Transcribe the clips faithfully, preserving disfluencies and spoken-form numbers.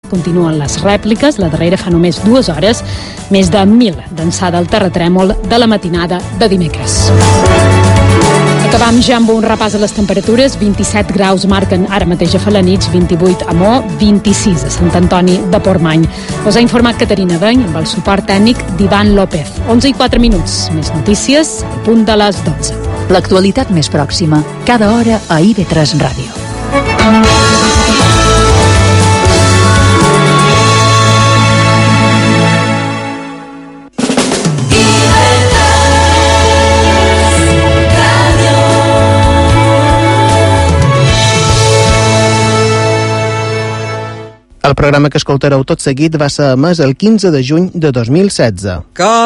Continuen les rèpliques, la darrera fa només dues hores, més de mil d'ençà del terratrèmol de la matinada de dimecres. Acabam ja amb un repàs a les temperatures. vint-i-set graus marquen ara mateix a Felanitx, vint-i-vuit a Mo, vint-i-sis a Sant Antoni de Portmany. Us ha informat Caterina Deny amb el suport tècnic d'Ivan López. onze i quatre minuts. Més notícies al punt de les dotze. L'actualitat més pròxima, cada hora a I V tres Ràdio. El programa que escoltareu tot seguit va ser emès el quinze de juny de dos mil setze.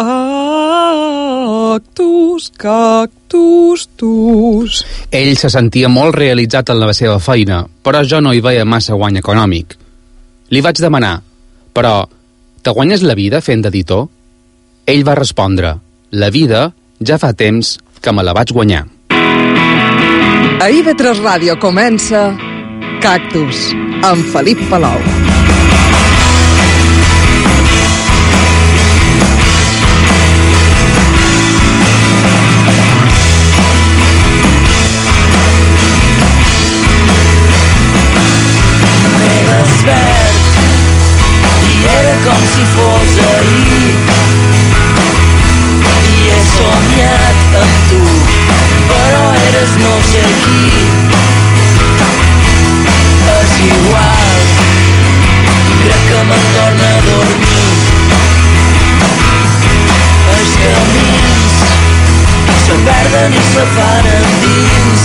Cactus, cactus, tus. Ell se sentia molt realitzat en la seva feina, però jo no hi veia massa guany econòmic. Li vaig demanar, però te guanyes la vida fent d'editor? Ell va respondre, la vida ja fa temps que me la vaig guanyar. A I V tres Ràdio comença Cactus, amb Felip Palou. Com si fos ahir i he somiat amb tu, però eres no sé qui. És igual, crec que me'n torna a dormir. Els camins se perden i se fan endins,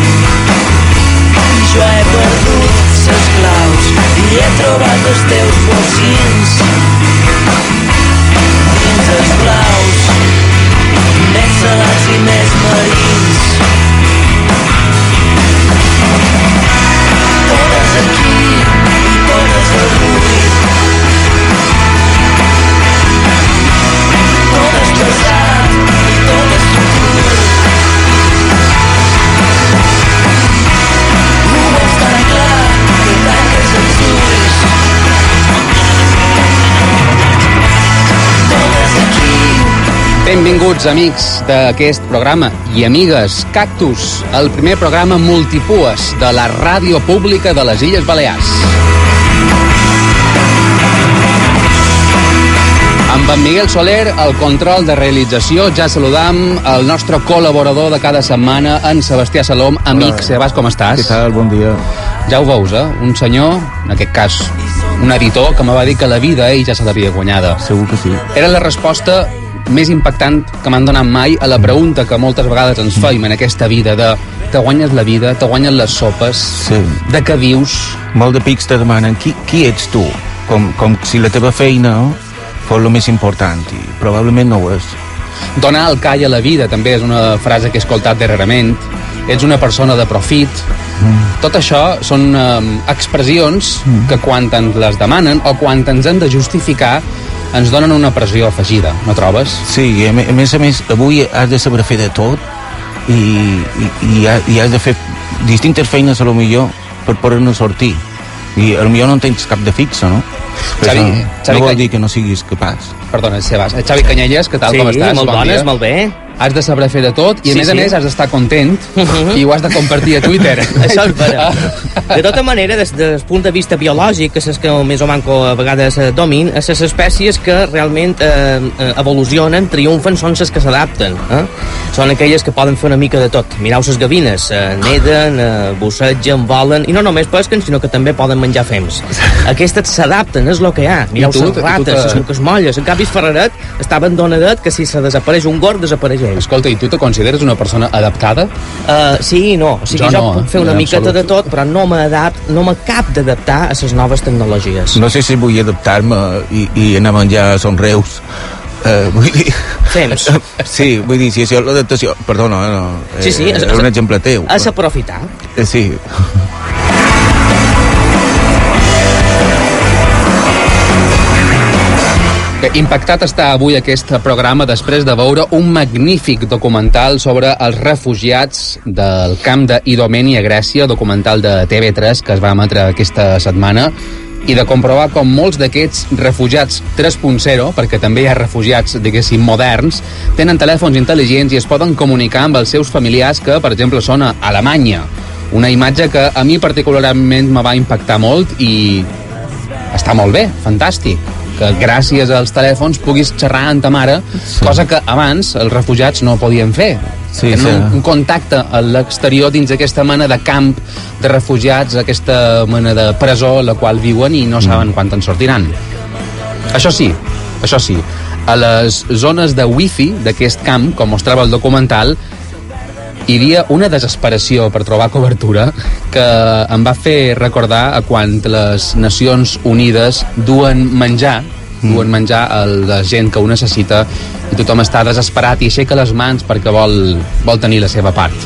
i jo he perdut ses claus i he trobat els teus bocins dins els blaus més salats i més marins. Totes aquí i totes avui, totes passat i totes futur. Ho veus tan clar que tanques els ulls. Benvinguts, amics d'aquest programa i amigues. Cactus, el primer programa multipues de la ràdio pública de les Illes Balears. Amb en Miguel Soler, el control de realització. Ja saludam el nostre col·laborador de cada setmana, en Sebastià Salom. Amic, Sebas, com estàs? Què tal? Bon dia. Ja ho veus, eh? Un senyor, en aquest cas, un editor, que me va dir que la vida ell ja se l'havia guanyada. Segur que sí. Era la resposta més impactant que m'han donat mai a la pregunta que moltes vegades ens feim en aquesta vida de te guanyes la vida, te guanyes les sopes, sí. De què vius? Molt de pics te demanen qui, qui ets tu, com, com si la teva feina fos el més important, i probablement no ho és. Donar el call a la vida també és una frase que he escoltat darrerament. Ets una persona de profit. Mm. Tot això són um, expressions mm. que quan ens les demanen o quan ens han de justificar ens donen una pressió afegida, no trobes? Sí, i a més a més, avui has de saber fer de tot i, i, i, i has de fer distintes feines a lo millor per poder-ne sortir. I a lo millor no en tens cap de fixa, no? Xavi, no, Xavi no vol Cany... dir que no siguis capaç. Perdona, Sebas. Xavi Canyelles, què tal, sí, com estàs? Sí, molt bon bones, dia. molt bé. Has de saber fer de tot i, a sí, més sí. a més, has d'estar content uh-huh. i ho has de compartir a Twitter. Això és vera. De tota manera, des del punt de vista biològic, que és que més o manco a vegades eh, domin, a les espècies que realment eh, evolucionen, triomfen, són les que s'adapten. Eh? Són aquelles que poden fer una mica de tot. Mireu les gavines, eh, neden, eh, bussegen, volen, i no només pesquen, sinó que també poden menjar fems. Aquestes s'adapten, és el que hi ha. Mireu les rates, les cuques molles. En canvi, Ferraret està abandonadet que si se desapareix un gord, desapareix ell. Escolta, i tu te consideres una persona adaptada? Uh, sí i no. O sigui, jo, jo no, no, puc fer eh? una En miqueta absolut. de tot, però no m'adapt, no m'acap d'adaptar a les noves tecnologies. No sé si vull adaptar-me i, i anar a menjar somreus. Uh, vull dir... Fems. Sí, vull dir, si això és l'adaptació... Perdona, no, eh, sí, sí, és, és un exemple teu. És aprofitar. Eh, sí. Bé, impactat està avui aquest programa després de veure un magnífic documental sobre els refugiats del camp d'Idomeni a Grècia, documental de T V tres que es va emetre aquesta setmana. i de comprovar com molts d'aquests refugiats tres punt zero, perquè també hi ha refugiats, diguéssim, moderns, tenen telèfons intel·ligents i es poden comunicar amb els seus familiars que, per exemple, són a Alemanya. Una imatge que a mi particularment me va impactar molt i està molt bé, fantàstic, que gràcies als telèfons puguis xerrar amb ta mare, sí. Cosa que abans els refugiats no podien fer. Sí, sí. Un, un contacte a l'exterior dins d'aquesta mena de camp de refugiats, aquesta mena de presó a la qual viuen i no saben mm. quan en sortiran. Això sí, això sí, a les zones de wifi d'aquest camp, com mostrava el documental, hi havia una desesperació per trobar cobertura que em va fer recordar a quan les Nacions Unides duen menjar, mm. duen menjar a la gent que ho necessita i tothom està desesperat i aixeca les mans perquè vol, vol tenir la seva part.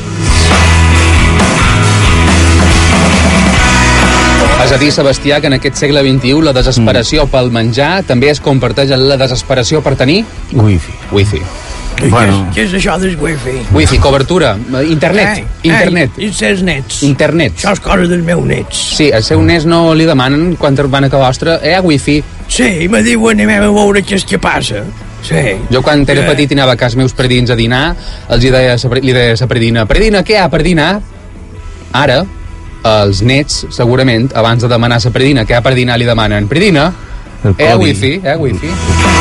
És a dir, Sebastià, que en aquest segle vint-i-u la desesperació mm. pel menjar també es comparteix en la desesperació per tenir... Wifi. Wifi. Bueno. Què és això del wifi? Wifi, cobertura, internet, ei, internet. Ei, els seus nets. Internet. Això és cosa dels meus nets. Sí, els seus nets no li demanen quan van a casa vostra, eh, wifi. Sí, me diuen anem a veure què és que passa. Sí. Jo quan era petit i anava a casa meus predins a dinar, els hi deia, li deia a la predina, predina, què hi ha per dinar? Ara, els nets, segurament, abans de demanar a la predina què hi ha per dinar, li demanen, predina, eh, wifi, eh, wifi.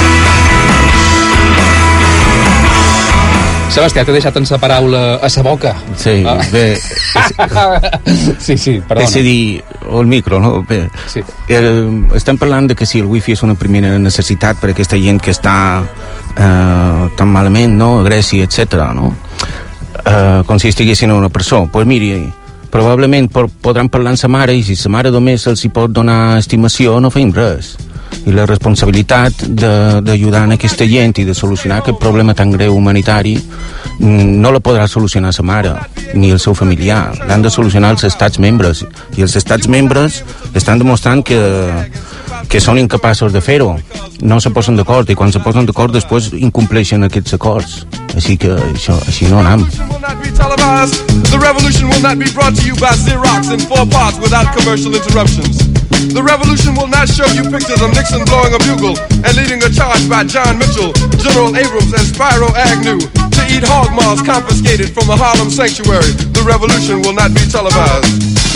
Sebastià, t'he deixat en sa paraula a sa boca. Sí, ah. bé. sí, sí, perdona. És a dir, el micro, no? Bé, sí. eh, estem parlant de que si el wifi és una primera necessitat per a aquesta gent que està eh, tan malament, no? A Grècia, etcètera, no? Eh, com si estiguessin a una presó. Doncs pues miri, probablement podran parlar amb sa mare i si sa mare només els hi pot donar estimació, no feim res. I la responsabilitat d'ajudar a aquesta gent i de solucionar aquest problema tan greu humanitari no la podrà solucionar sa mare ni el seu familiar, l'han de solucionar els estats membres i els estats membres estan demostrant que, que són incapaços de fer-ho, no se posen d'acord i quan se posen d'acord després incompleixen aquests acords, així que això, així no anem. The revolution will not be brought to you by Xerox in four parts without commercial interruptions. The revolution will not show you pictures of Nixon blowing a bugle and leading a charge by John Mitchell, General Abrams, and Spyro Agnew to eat hog maws confiscated from a Harlem sanctuary. The revolution will not be televised.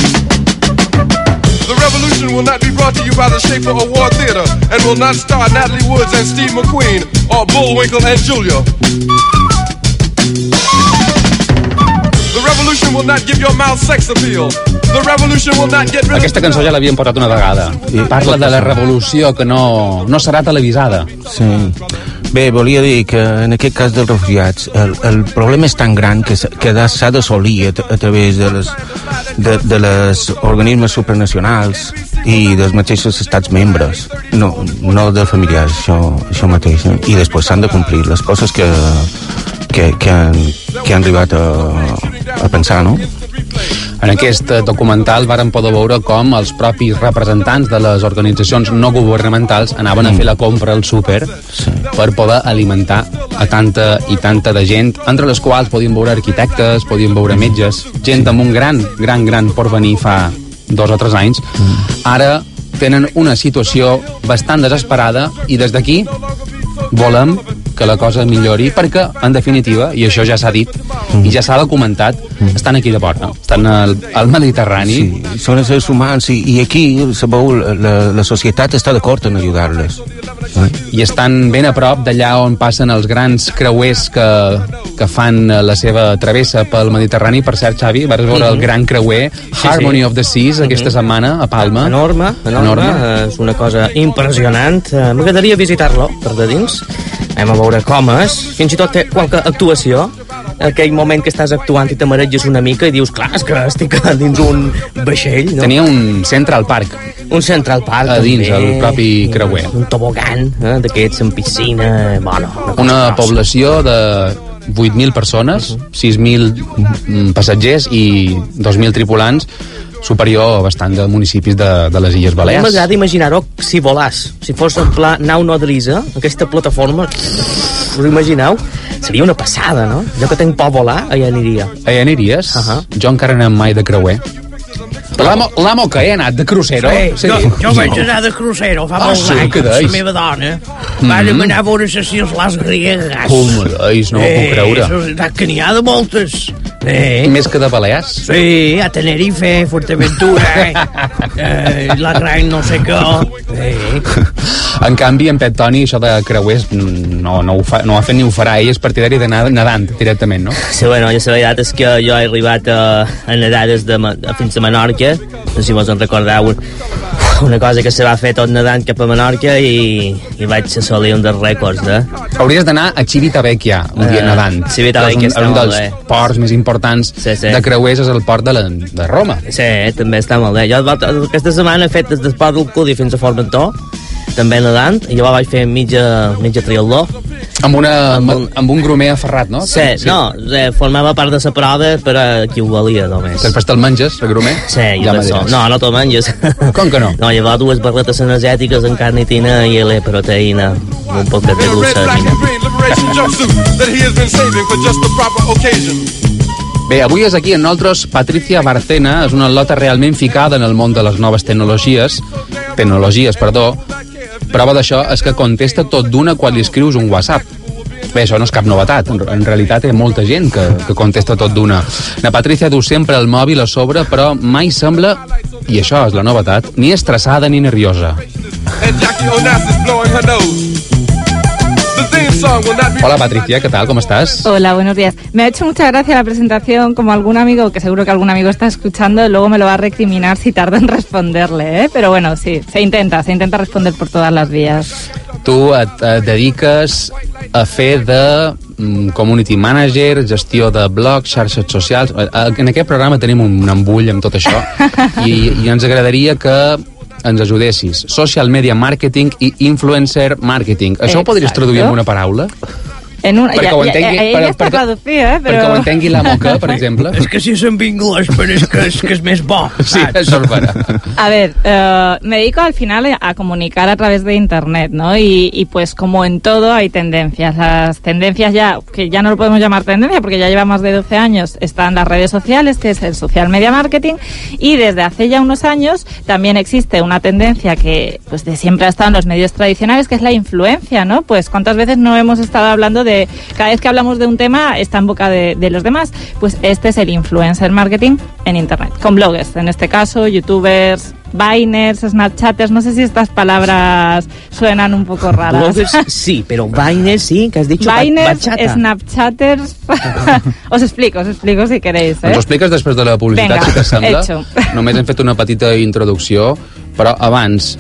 The revolution will not be brought to you by the Schaefer Award Theater and will not star Natalie Woods and Steve McQueen or Bullwinkle and Julia. The revolution will not give your mouth sex appeal. The revolution will not get rid of... Aquesta cançó ja l'havíem portat una vegada. I parla de la revolució que no, no serà televisada. Sí. Bé, volia dir que en aquest cas dels refugiats el, el problema és tan gran que, que s'ha d'assolir a, a través de les, de, de les organismes supranacionals i dels mateixos estats membres, no, no dels familiars, això, això mateix, eh? I després s'han de complir les coses que, que, que, han, que han arribat a, a pensar, no? En aquest documental varen poder veure com els propis representants de les organitzacions no governamentals anaven a fer la compra al súper sí. per poder alimentar a tanta i tanta de gent, entre les quals podien veure arquitectes, podien veure metges, gent amb un gran, gran, gran porvenir fa dos o tres anys. Ara tenen una situació bastant desesperada i des d'aquí volem que la cosa millori perquè, en definitiva, i això ja s'ha dit mm. i ja s'ha documentat, mm. estan aquí de porta, estan al, al Mediterrani. Sí, són éssers humans i, i aquí, sabeu, la, la societat està d'acord en ajudar-les. Eh? I estan ben a prop d'allà on passen els grans creuers que, que fan la seva travessa pel Mediterrani. Per cert, Xavi, vas veure mm -hmm. el gran creuer sí, Harmony sí. of the Seas aquesta mm -hmm. setmana a Palma. Enorme, enorme, enorme. És una cosa impressionant. M'agradaria visitar-lo per de dins. Anem a veure com és. Fins i tot té qualque actuació. Aquell moment que estàs actuant i t'amareges una mica i dius, clar, és que estic dins un vaixell, no? Tenia un Central Park. Un Central Park, a dins, també, el propi creuer. Un, un tobogán, eh, d'aquests amb piscina, bueno... Una, una població de vuit mil persones, uh -huh. sis mil passatgers i dos mil tripulants, superior bastant de municipis de, de les Illes Balears. M'agrada imaginar-ho si volàs. Si fos en pla nau nodrissa, aquesta plataforma, us ho imagineu? Seria una passada, no? Jo que tenc por a volar, allà aniria. Allà aniries? Uh -huh. Jo encara no mai de creuer. L'amo, l'amo que he anat de crucero? Sí, jo, jo vaig anar de crucero fa Ah, molts sí, anys què amb la deis? meva dona. Mm. Vàrem anar a veure les Isles Griegues. Com me deis, no ho puc creure. Eh, que n'hi ha de moltes. Eh. Més que de Balears? Sí, a Tenerife, Fuerteventura, eh, eh, la gran no sé què. Eh. En canvi, en Pep Toni, això de creuers, no, no, ho fa, no ho ha fet ni ho farà. Ell és partidari d'anar nedant directament, no? Sí, bueno, ja la veritat és que jo he arribat a, a nedar des de, fins a Menorca, no sé si vos en recordeu, una cosa que se va fer tot nedant cap a Menorca i, i vaig assolir un dels rècords, eh? Hauries d'anar a Civitavecchia un dia Uh, nedant. Civitavecchia està un, un molt dels bé. ports més importants Sí, sí. de creuers és el port de, la, de Roma. Sí, també està molt bé. Jo aquesta setmana he fet des del port del Cudi fins a Formentor, també nedant, i jo vaig fer mitja, mitja triatló. Amb, una, amb, un, amb un grumer aferrat, no? Sí, sí. no, eh, formava part de la prova, però qui ho valia només. Després te'l menges, el grumer? Sí, jo Ja ja me diràs. no, no te'l menges. Com que no? No, llavors dues barretes energètiques en carnitina i L-proteïna, un poc de In a red, black glucemina. and green liberation jumpsuit that he has been saving for just the proper occasion. Bé, avui és aquí amb nosaltres Patricia Barcena, és una lota realment ficada en el món de les noves tecnologies, tecnologies, perdó. Prova d'això és que contesta tot d'una quan li escrius un WhatsApp. Bé, això no és cap novetat, en, en realitat hi ha molta gent que, que contesta tot d'una. La Patricia du sempre el mòbil a sobre, però mai sembla, i això és la novetat, ni estressada ni nerviosa. And Jackie Onassis blowing her nose. The theme song will not be... Hola Patricia, ¿qué tal? ¿Cómo estás? Hola, buenos días. Me ha hecho mucha gracia la presentación, como algún amigo, que seguro que algún amigo está escuchando, luego me lo va a recriminar si tardo en responderle, ¿eh? Pero bueno, sí, se intenta, se intenta responder por todas las vías. Tu et, et dediques a fer de mm, community manager, gestió de blogs, xarxes socials. En aquest programa tenim un embull amb tot això i, i ens agradaria que ens ajudessis. Social media marketing i influencer marketing. Això ho podries Exacto. traduir en una paraula? En una, Perquè ya, ho ya, entengui- ya, ella per- està perquè- traducida, eh? Però... Perquè ho entengui la Moca, per exemple. És que si és en inglés, però és que és, que és més bo. Sí, això és vera. A ver, eh, me dedico al final a comunicar a través de internet, ¿no? Y, y pues como en todo hay tendencias. Las tendencias ya, que ya no lo podemos llamar tendencia porque ya lleva más de doce años, están las redes sociales, que es el social media marketing, y desde hace ya unos años también existe una tendencia que pues de siempre ha estado en los medios tradicionales, que es la influencia, ¿no? Pues cuántas veces no hemos estado hablando de, cada vez que hablamos de un tema está en boca de, de los demás, pues este es el influencer marketing en internet, con bloggers, en este caso, youtubers, Viners, Snapchatters, no sé si estas palabras suenan un poco raras. Bloggers sí, pero Viners sí, que has dicho Viners, bachata. Snapchatters... os explico, os explico si queréis, ¿eh? Ens ho expliques després de la publicitat, Venga, si t'assembla? hecho. Només hem fet una petita introducció, però abans,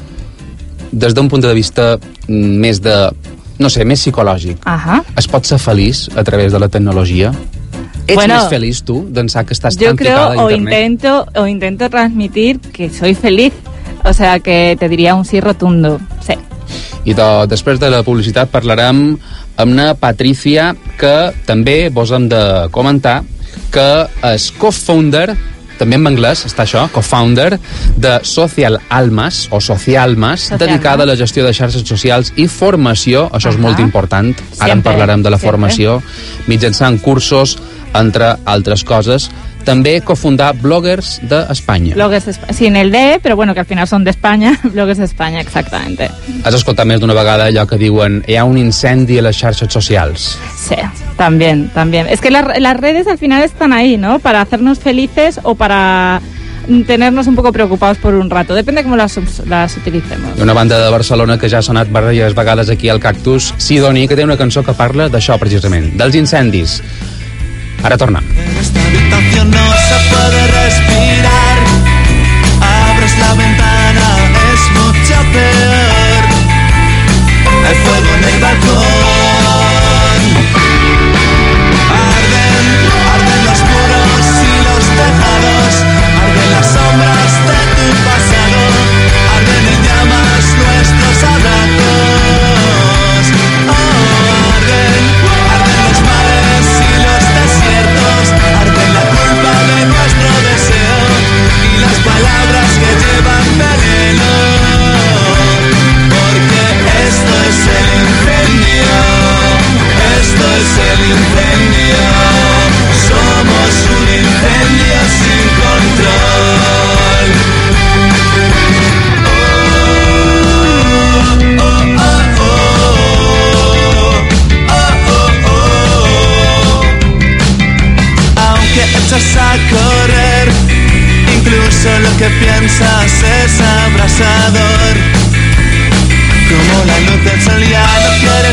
des d'un punt de vista més de, no sé, més psicològic, Ajá. es pot ser feliç a través de la tecnologia? Ets Bueno, més feliç tu, d'ençà que estàs Yo tan creo picada a o internet? intento o intento transmitir que soy feliz, o sea que te diría un sí rotundo, sí. I de, després de la publicitat parlarem amb una Patricia que també vos hem de comentar que és co-founder, també en anglès està això, co-founder de Social Almas o Socialmas, Social dedicada a Almas. la gestió de xarxes socials i formació, això és Ahà. molt important, ara en Sempre, parlarem de la sempre. formació, mitjançant cursos, entre altres coses. També cofundar Bloggers d'Espanya. Bloggers de Espa- sin el D, pero bueno, que al final son de España, Bloggers de España, exactamente. Has escoltat més d'una vegada allò que diuen hi ha un incendi a les xarxes socials. Sí, también, también. Es que las, las redes al final están ahí, ¿no? Para hacernos felices o para tenernos un poco preocupados por un rato. Depende cómo las, las utilicemos. Una banda de Barcelona que ja ha sonat diverses vegades aquí al Cactus, Sidoni, que té una cançó que parla d'això precisament, dels incendis. Ara tornem. Esta habitación no se puede respirar. Abres la ventana, es mucho peor. Hay fuego en el balcón. Arden, arden los muros y los tejados. Arden las sombras de tu pasado. Arden en llamas nuestros abrazos. Oh, arden, arden los mares y los desiertos. Arde la culpa de nuestro deseo.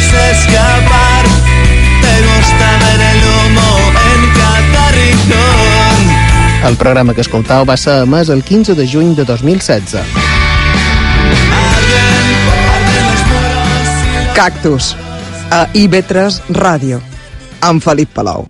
escapar, te gusta ver el humo en cada rincón. El programa que escoltau va ser emès el quinze de juny de dos mil setze. Cactus, a I V tres Ràdio, amb Felip Palou.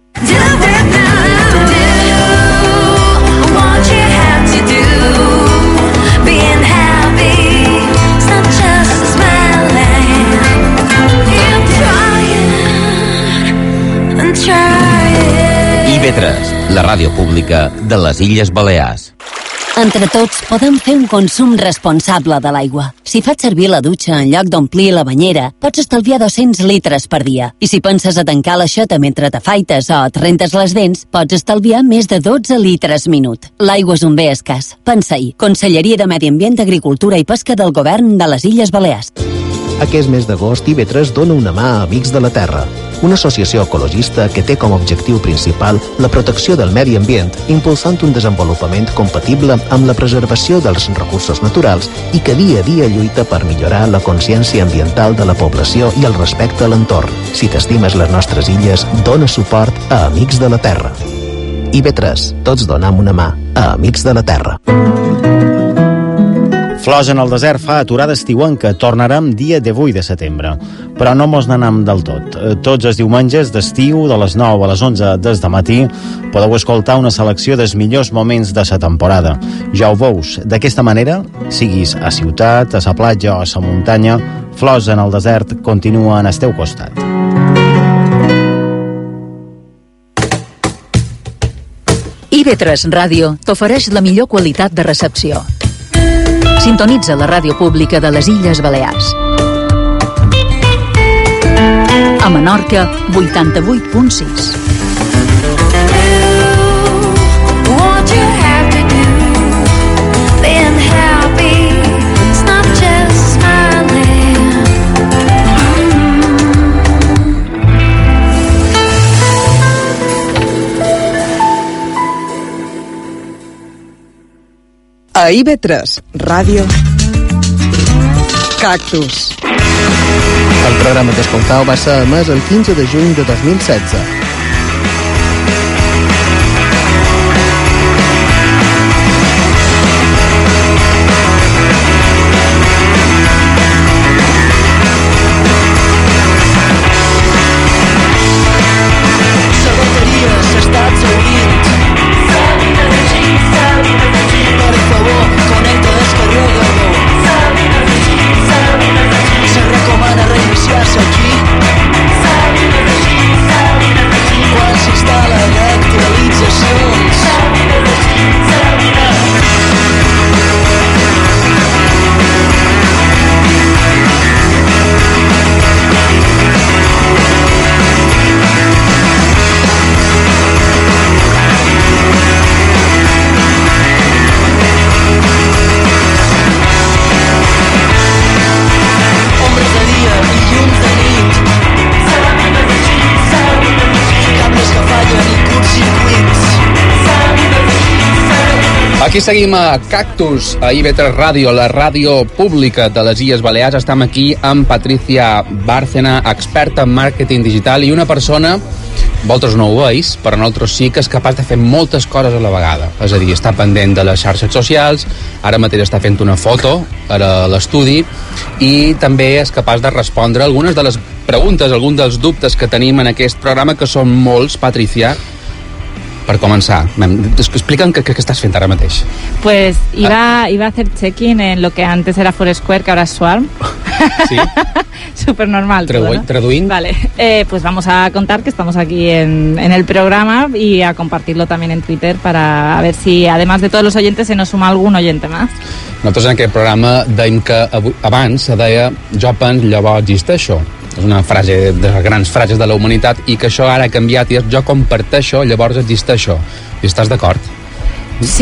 I V tres, la ràdio pública de les Illes Balears. Entre tots podem fer un consum responsable de l'aigua. Si fas servir la dutxa en lloc d'omplir la banyera, pots estalviar dos-cents litres per dia. I si penses a tancar l'aixeta mentre t'afaites o et rentes les dents, pots estalviar més de dotze litres minut. L'aigua és un bé escàs. Pensa-hi. Conselleria de Medi Ambient, Agricultura i Pesca del Govern de les Illes Balears. Aquest mes d'agost, I V tres dona una mà a Amics de la Terra, una associació ecologista que té com a objectiu principal la protecció del medi ambient, impulsant un desenvolupament compatible amb la preservació dels recursos naturals i que dia a dia lluita per millorar la consciència ambiental de la població i el respecte a l'entorn. Si t'estimes les nostres illes, dona suport a Amics de la Terra. I V tres, tots donam una mà a Amics de la Terra. Flors en el desert fa aturada estiuenca. Tornarem dia divuit de setembre. Però no mos n'anem del tot. Tots els diumenges d'estiu, de les nou a les onze des de matí, podeu escoltar una selecció dels millors moments de la temporada. Ja ho veus, d'aquesta manera, siguis a ciutat, a la platja o a la muntanya, Flors en el desert continua al teu costat. I V tres Ràdio t'ofereix la millor qualitat de recepció. Sintonitza la ràdio pública de les Illes Balears. A Menorca, vuitanta-vuit punt sis. A I V tres Ràdio, Cactus. El programa que escoltau va ser emès el quinze de juny de dos mil setze. Aquí seguim a Cactus, a I V tres Ràdio, la ràdio pública de les Illes Balears. Estem aquí amb Patricia Bárcena, experta en màrqueting digital i una persona, vosaltres no ho veus, però nosaltres sí que és capaç de fer moltes coses a la vegada. És a dir, està pendent de les xarxes socials, ara mateix està fent una foto a l'estudi i també és capaç de respondre algunes de les preguntes, alguns dels dubtes que tenim en aquest programa, que són molts, Patricia. Per començar, explica'm què, què estàs fent ara mateix. Pues iba, iba a hacer check-in en lo que antes era Foursquare, que ahora es Swarm. Sí. Súper normal. Tradu- ¿no? Traduint. Vale, eh, pues vamos a contar que estamos aquí en, en el programa y a compartirlo también en Twitter para ver si, además de todos los oyentes, se nos suma algún oyente más. Nosaltres en aquest programa dèiem que abans se deia jo penso, llavors existeixo. És una frase de les grans frases de la humanitat i que això ara ha canviat i és jo comparteixo, llavors existeixo. I estàs d'acord? Sí,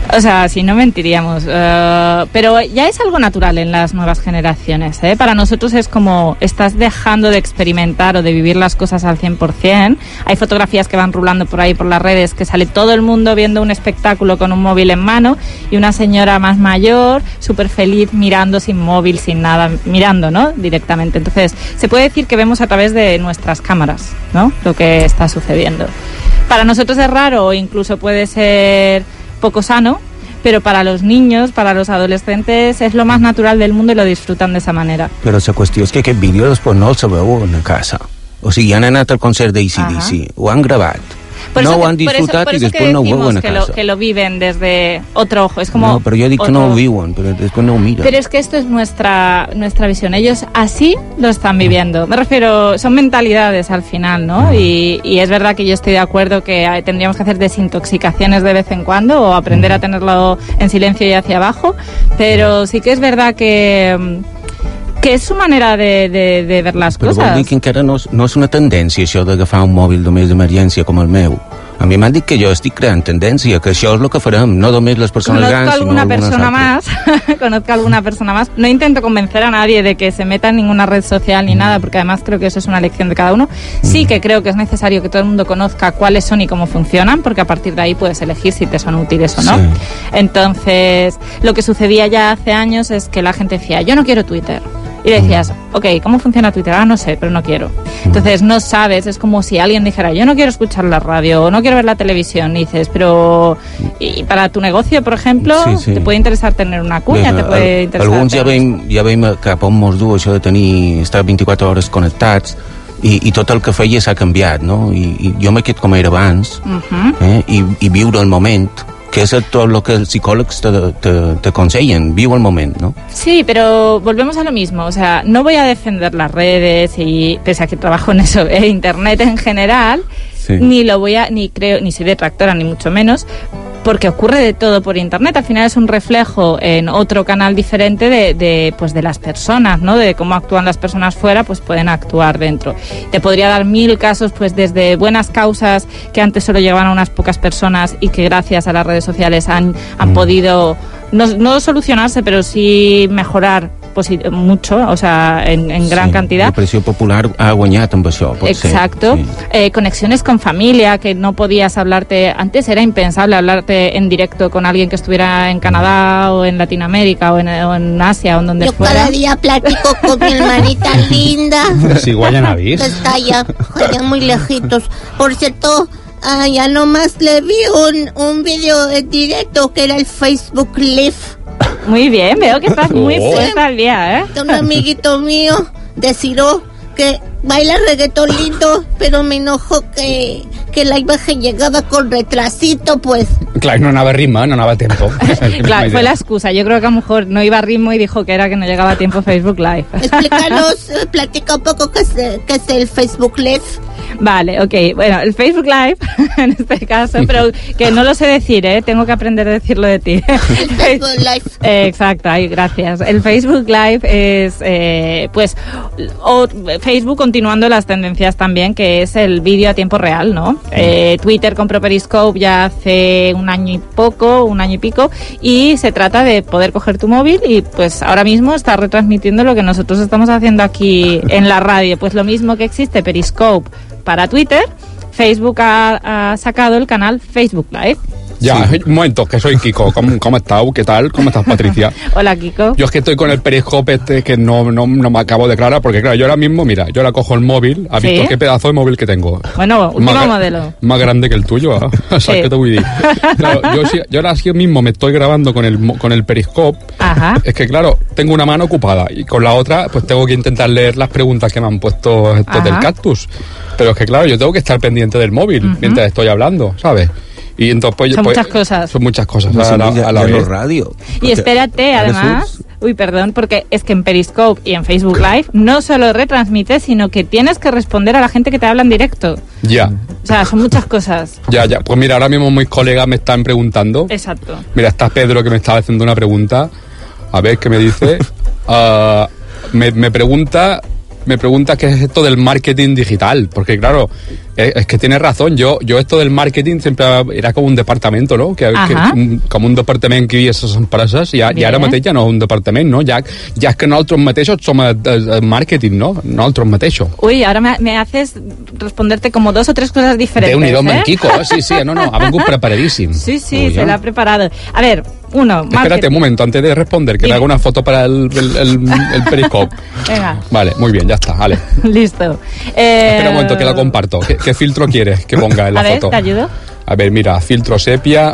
O sea, si no mentiríamos. Uh, pero ya es algo natural en las nuevas generaciones, ¿eh? Para nosotros es como estás dejando de experimentar o de vivir las cosas al cien por ciento. Hay fotografías que van rulando por ahí por las redes que sale todo el mundo viendo un espectáculo con un móvil en mano y una señora más mayor, súper feliz, mirando sin móvil, sin nada, mirando, ¿no? Directamente. Entonces, se puede decir que vemos a través de nuestras cámaras, ¿no? Lo que está sucediendo. Para nosotros es raro o incluso puede ser poco sano, pero para los niños, para los adolescentes es lo más natural del mundo y lo disfrutan de esa manera. Però la qüestió és que aquest vídeo després no el sabeu a casa. O sigui, han anat al concert d'A C D C, ho han gravat, por no eso, ho han disfrutat por eso, por eso i després no ho veuen a que casa. Lo, que lo viven desde otro ojo. Es como no, però jo dic otro... que no ho viuen, però després no ho miren. Pero es que esto es nuestra, nuestra visión. Ellos así lo están viviendo. Me refiero, son mentalidades al final, ¿no? Y, y es verdad que yo estoy de acuerdo que tendríamos que hacer desintoxicaciones de vez en cuando o aprender a tenerlo en silencio y hacia abajo. Pero sí que es verdad que... que és su manera de, de, de ver les Però coses. vol dir que encara no, no és una tendència això d'agafar un mòbil només d'emergència com el meu. A mi m'han dit que jo estic creant tendència, que això és el que farem, no només les persones Conozco grans, sinó alguna algunes persona altres. más, conozco alguna persona más. No intento convencer a nadie de que se meta en ninguna red social ni nada, porque además creo que eso es una elección de cada uno. Sí que creo que es necesario que todo el mundo conozca cuáles son y cómo funcionan, porque a partir de ahí puedes elegir si te son útiles o no. Sí. Entonces, lo que sucedía ya hace años es que la gente decía, yo no quiero Twitter. Y decías, ok, ¿cómo funciona Twitter? Ah, no sé, pero no quiero. Entonces no sabes, es como si alguien dijera, yo no quiero escuchar la radio, o no quiero ver la televisión. Y dices, pero y para tu negocio, por ejemplo, sí, sí. te puede interesar tener una cuña, Bé, te puede al, interesar... alguns ja tener... veiem, ja veiem cap on mos du això de tenir, estar vint-i-quatre hores connectats i, i tot el que feia s'ha canviat, no? I, i jo m'he quedat com era abans, Uh-huh. eh? I, i viure el moment, que és tot el que els psicòlegs te, te, te aconsellen, viu el moment, ¿no? Sí, pero volvemos a lo mismo. O sea, no voy a defender las redes y pese a que trabajo en eso, eh, internet en general, sí. ni lo voy a, ni creo, ni soy detractora ni mucho menos, porque ocurre de todo por internet. Al final es un reflejo en otro canal diferente de, de, pues de las personas, ¿no? De cómo actúan las personas fuera, pues pueden actuar dentro. Te podría dar mil casos, pues desde buenas causas que antes solo llegaban a unas pocas personas y que gracias a las redes sociales han, han mm. podido no, no solucionarse, pero sí mejorar mucho, o sea, en, en gran sí, cantidad. La pressió popular ha guanyat amb això, pot Exacto. ser. Sí. Eh, conexiones con familia, que no podías hablarte, antes era impensable hablarte en directo con alguien que estuviera en Canadá o en Latinoamérica o en, o en Asia o en donde Yo fuera. cada día platico con mi hermanita linda. Sí, Guayanabis. Está allá, allá muy lejitos. Por cierto, ah, ya nomás le vi un, un video en directo que era el Facebook Live. Muy bien, veo que estás muy Oh. puesta al día, ¿eh? De un amiguito mío decidió que baila reggaetón lindo, pero me enojó que, que la imagen llegaba con retrasito, pues. Clar, no anava a ritme, no anava a tempo. Claro, fue la excusa. Yo creo que a lo mejor no iba a ritmo y dijo que era que no llegaba a tiempo Facebook Live. Explícanos, eh, platica un poco qué es, qué es el Facebook Live. Vale, ok. Bueno, el Facebook Live, en este caso, pero que no lo sé decir, ¿eh? Tengo que aprender a decirlo de ti. El Facebook Live. Eh, exacto, ay, gracias. El Facebook Live es, eh, pues, o Facebook continuando las tendencias también, que es el vídeo a tiempo real, ¿no? Eh, Twitter compró Periscope ya hace un año y poco, un año y pico, y se trata de poder coger tu móvil y, pues, ahora mismo está retransmitiendo lo que nosotros estamos haciendo aquí en la radio. Pues lo mismo que existe Periscope para Twitter, Facebook ha, ha sacado el canal Facebook Live. Ya, sí. Un momento, que soy Kiko. ¿Cómo, cómo estás? ¿Qué tal? ¿Cómo estás, Patricia? Hola, Kiko. Yo es que estoy con el Periscope este que no, no, no me acabo de aclarar, porque claro, yo ahora mismo, mira, yo ahora cojo el móvil, ¿has ¿Sí? visto qué pedazo de móvil que tengo? Bueno, último más, modelo. Más grande que el tuyo, ¿eh? ¿Sabes Sí. qué te voy a decir? Claro, yo, si- yo ahora sí mismo me estoy grabando con el, mo- con el Periscope. Ajá. Es que claro, tengo una mano ocupada y con la otra pues tengo que intentar leer las preguntas que me han puesto estos Ajá. del cactus. Pero es que claro, yo tengo que estar pendiente del móvil Ujú. mientras estoy hablando, ¿sabes? Y entonces pues, Son pues, muchas cosas. Son muchas cosas No, a la, sí, a la ya vez. no radio. Y espérate, Ara además, surts. uy, perdón, porque es que en Periscope y en Facebook Live no solo retransmites, sino que tienes que responder a la gente que te habla en directo. Ya, O sea, son muchas cosas. ya, ya. Pues mira, ahora mismo mis colegas me están preguntando. Exacto. Mira, está Pedro que me estaba haciendo una pregunta. A ver qué me dice. Ah, me, me pregunta, me pregunta qué es esto del marketing digital, porque claro, Es, es que tienes razón, yo, yo esto del marketing siempre era como un departamento, ¿no? Que, que un, com un departament que hi havia a les empreses, i, i ara mateix ja no és un departament, no? Ja, ja és que nosaltres mateixos som a, a, a marketing, no? Nosaltres mateixos. Uy, ahora me, me haces responderte como dos o tres cosas diferentes. Déu-n'hi-do, ¿eh? en Kiko, sí, sí, no, no, ha vengut preparadíssim. Sí, sí, Uy, se lo ha preparado. A ver, uno, marketing. Espérate un momento, antes de responder, que me haga una foto para el, el, el, el Periscope. Venga. Vale, muy bien, ya está, vale. Listo. Eh... Espera un momento que la comparto. ¿Qué, qué filtro quieres que ponga en la a ver, foto? ¿te ayudo? A ver, mira, filtro sepia,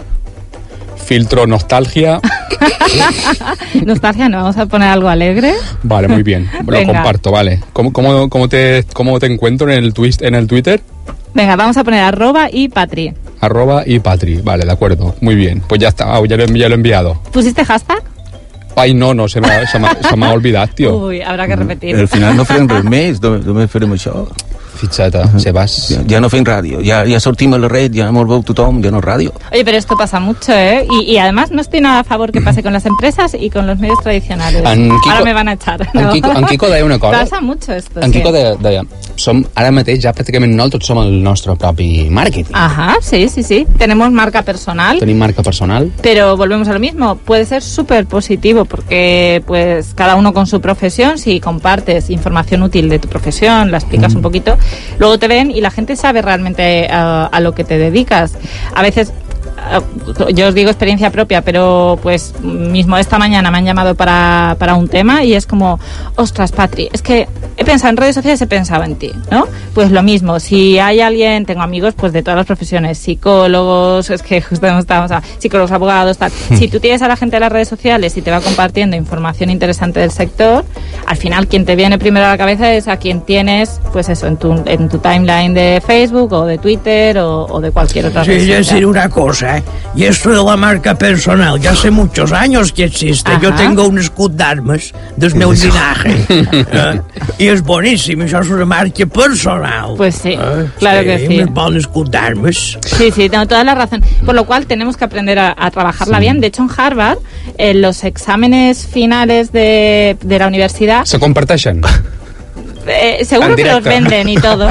filtro nostalgia. Nostalgia, no, vamos a poner algo alegre. Vale, muy bien, lo Venga. comparto, vale. ¿Cómo, cómo, cómo, te, ¿Cómo te encuentro en el, twist, en el Twitter? Venga, vamos a poner arroba y patri. Arroba y patri, vale, de acuerdo, muy bien. Pues ya está, ah, ya, lo, ya lo he enviado. ¿Pusiste hashtag? Ay, no, no, se m'ha se m'ha- se m'ha oblidat, tio. Uy, habrá que repetir. Al final no farem res més, només farem això. Fitxeta, Sebas. Ja, ja no fem ràdio, ja, ja sortim a la red, ja mos veu tothom, ja no ràdio. Oye, pero esto pasa mucho, ¿eh? Y, y además no estoy nada a favor que pase con las empresas y con los medios tradicionales. En Kiko- Ahora me van a echar, ¿no? En Kiko, en Kiko deia una cosa. Pasa mucho esto, En sí. Kiko deia, deia som, ara mateix ja pràcticament nosaltres som el nostre propi màrqueting. Ajá, sí, sí, sí. Tenemos marca personal. Tenim marca personal. Pero volvemos a lo mismo, puede ser súper positivo porque pues cada uno con su profesión, si compartes información útil de tu profesión, la explicas Mm. un poquito, luego te ven y la gente sabe realmente a, a lo que te dedicas. A veces, eh, yo os digo experiencia propia, pero pues mismo esta mañana me han llamado para, para un tema y es como, ostras, Patri, es que he pensado en redes sociales, he pensado en ti, ¿no? Pues lo mismo, si hay alguien, tengo amigos pues de todas las profesiones, psicólogos, es que justo hemos estado, o sea, psicólogos, abogados, tal. Si tú tienes a la gente de las redes sociales y te va compartiendo información interesante del sector, al final quien te viene primero a la cabeza es a quien tienes, pues eso, en tu, en tu timeline de Facebook o de Twitter o, o de cualquier otra red Sí, social. decir una cosa, ¿eh? Y esto de la marca personal, ya hace muchos años que existe. Ajá. Yo tengo un escut d'armes del meu linaje. eh? I és boníssim, això és una marca personal. Pues sí, Eh? claro que sí. Un bon escut d'armes. Sí, sí, tengo toda la razón. Por lo cual tenemos que aprender a, a trabajarla bien. De hecho, en Harvard, en los exámenes finales de, de la universidad, Se comparteixen. eh, seguro En que los directo. venden y todo.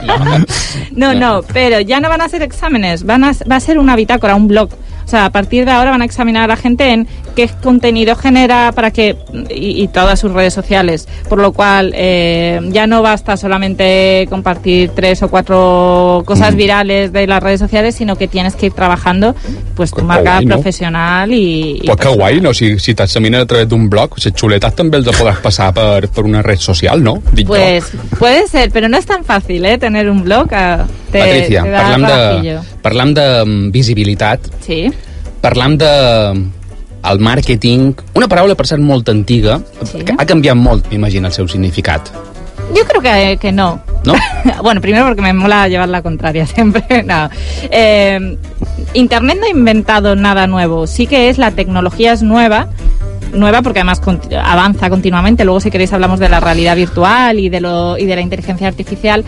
No, no, pero ya no van a ser exámenes, van a, va a ser una bitácora, un blog. O sea, a partir de ahora van a examinar a la gente en qué contenido genera para que y, y todas sus redes sociales. Por lo cual, eh, ya no basta solamente compartir tres o cuatro cosas Mm. virales de las redes sociales, sino que tienes que ir trabajando pues tu Pues marca guay, ¿no? profesional y... y Pues que guai, no? Si, si t'examinen a través d'un blog, les xuletes també els podràs passar per, per una red social, no? Dic jo. Pues puede ser, pero no es tan fácil, ¿eh? Tener un blog. eh, te, Patricia, te da parlam de, trabajillo. parlam de mm, visibilitat, Sí. parlam de mm, el màrqueting, una paraula per ser molt antiga, Sí. que ha canviat molt, m'imagino, el seu significat. Yo creo que, que no. ¿No? Bueno, primero porque me mola llevar la contraria siempre. No. Eh, Internet no ha inventado nada nuevo. Sí que es la tecnología es nueva. Nueva porque además conti- avanza continuamente. Luego, si queréis, hablamos de la realidad virtual y de lo y de la inteligencia artificial.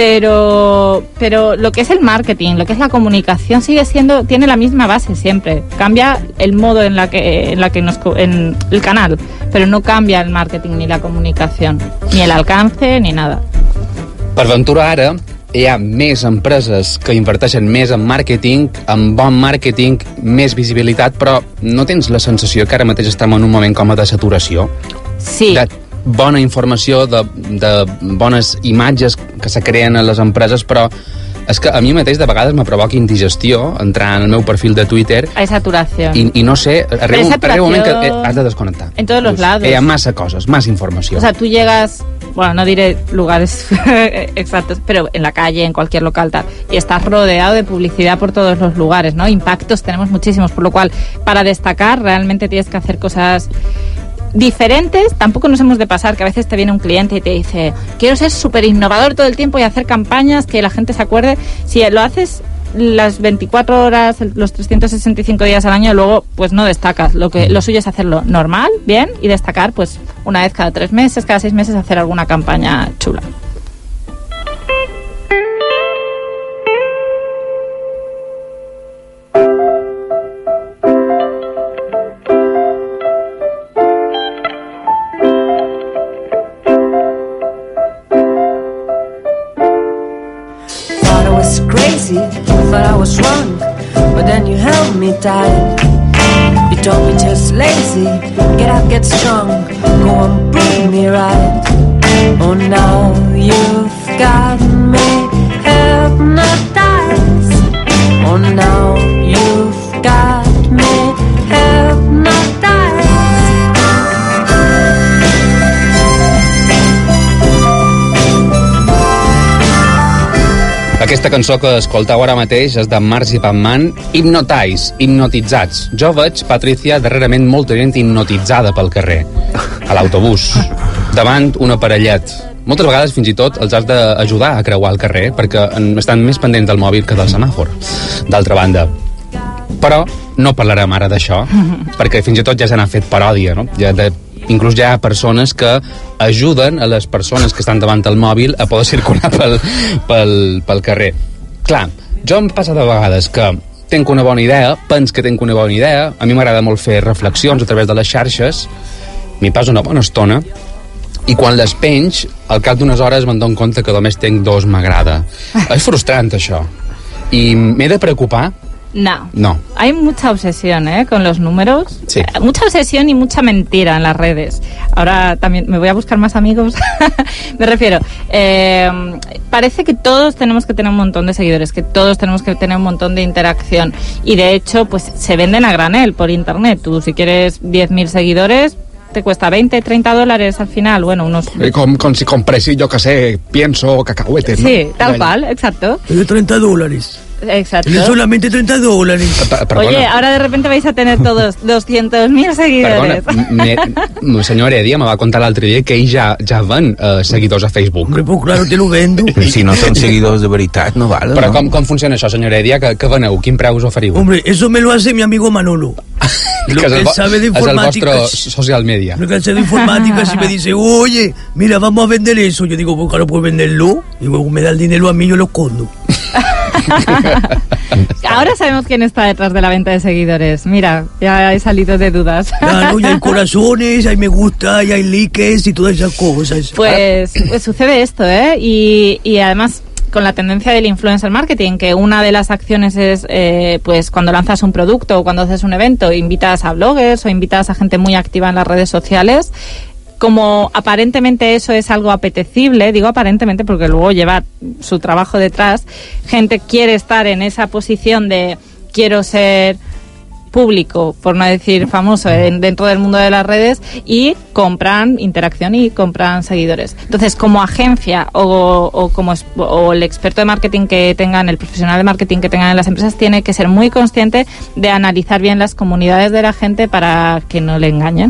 Pero, pero lo que es el marketing, lo que es la comunicación, sigue siendo tiene la misma base siempre. Cambia el modo en la que en la que nos co- en el canal, pero no cambia el marketing ni la comunicación, ni el alcance ni nada. Per ventura ara hi ha més empreses que inverteixen més en màrqueting, en bon màrqueting, més visibilitat, però no tens la sensació que ara mateix estem en un moment com a de saturació? Sí. De bona informació, de, de bones imatges que se creen a les empreses, però és que a mi mateix de vegades me provoca indigestió entrar en el meu perfil de Twitter Hay saturación. i, i no sé, arriba, Pero un, esa arriba un moment que saturación- eh, has de desconnectar. En todos los lados. Hi ha massa coses, massa informació. O sea, tú llegas, bueno, no diré lugares exactos, pero en la calle, en cualquier local, tal, y estás rodeado de publicidad por todos los lugares, ¿no? Impactos tenemos muchísimos, por lo cual, para destacar, realmente tienes que hacer cosas diferentes. Tampoco nos hemos de pasar que a veces te viene un cliente y te dice, quiero ser súper innovador todo el tiempo y hacer campañas que la gente se acuerde. Si lo haces las veinticuatro horas, el- los trescientos sesenta y cinco días al año, luego pues no destacas. Lo que lo suyo es hacerlo normal, bien, y destacar pues una vez cada tres meses, cada seis meses, hacer alguna campaña chula. Thought I was crazy, thought I was wrong, but then you held me tight. You told me just lazy, get up, get strong, go and prove me right. Oh, now you've got me hypnotized. Oh, now you've got me hypnotized. Aquesta cançó que escolteu ara mateix és de Marzipan Man, Hypnotize, hipnotitzats. Jo veig, Patricia, darrerament molta gent hipnotitzada pel carrer, a l'autobús, davant un aparellet. Moltes vegades fins i tot els has d'ajudar a creuar el carrer perquè estan més pendents del mòbil que del semàfor, d'altra banda. Però no parlarem ara d'això, perquè fins i tot ja se n'ha fet paròdia, no? Ja de, inclús hi ha persones que ajuden a les persones que estan davant del mòbil a poder circular pel, pel, pel carrer. Clar, jo em passa de vegades que tenc una bona idea, pens que tenc una bona idea, a mi m'agrada molt fer reflexions a través de les xarxes, m'hi passo una bona estona, i quan les penj, al cap d'unes hores me'n dono compte que només tenc dos m'agrada. És frustrant, això. I m'he de preocupar. No. No. Hay mucha obsesión, ¿eh? Con los números. Sí. Eh, mucha obsesión y mucha mentira en las redes. Ahora también me voy a buscar más amigos. Me refiero. Eh, parece que todos tenemos que tener un montón de seguidores, que todos tenemos que tener un montón de interacción. Y de hecho, pues se venden a granel por internet. Tú, si quieres diez mil seguidores, te cuesta veinte, treinta dólares al final. Bueno, unos... Eh, com, com si compresi, yo que sé, pienso o cacahuetes, ¿no? Sí, tal cual, exacto. De treinta dólares. Exacto. De solamente treinta dólares. Perdona. Oye, ahora de repente vais a tener todos doscientos mil seguidores. Perdona, me, senyor Heredia me va contar l'altre dia que ell ja, ja ven uh, seguidors a Facebook. Hombre, pues claro, te lo vendo. Si no són seguidors de veritat, no val. Però no? com, com funciona això, senyor Heredia? Que, que veneu? Quin preu us oferiu? Hombre, eso me lo hace mi amigo Manolo. Lo que, que el, sabe de informática. És el vostre social media. Lo que sabe de informática, si me dice, oye, mira, vamos a vender eso. Yo digo, pues claro, puedes venderlo. Y luego me da el dinero a mí, yo lo escondo. Ahora sabemos quién está detrás de la venta de seguidores. Mira, ya he salido de dudas. Claro, ya hay corazones, hay me gusta, ya hay likes y todas esas cosas. Pues, pues sucede esto, ¿eh? Y, y además con la tendencia del influencer marketing, que una de las acciones es, eh, pues cuando lanzas un producto o cuando haces un evento, invitas a bloggers o invitas a gente muy activa en las redes sociales. Como aparentemente eso es algo apetecible, digo aparentemente porque luego lleva su trabajo detrás, gente quiere estar en esa posición de quiero ser público, por no decir famoso, en, dentro del mundo de las redes, y compran interacción y compran seguidores. Entonces, como agencia o, o como o el experto de marketing que tengan, el profesional de marketing que tengan en las empresas, tiene que ser muy consciente de analizar bien las comunidades de la gente para que no le engañen.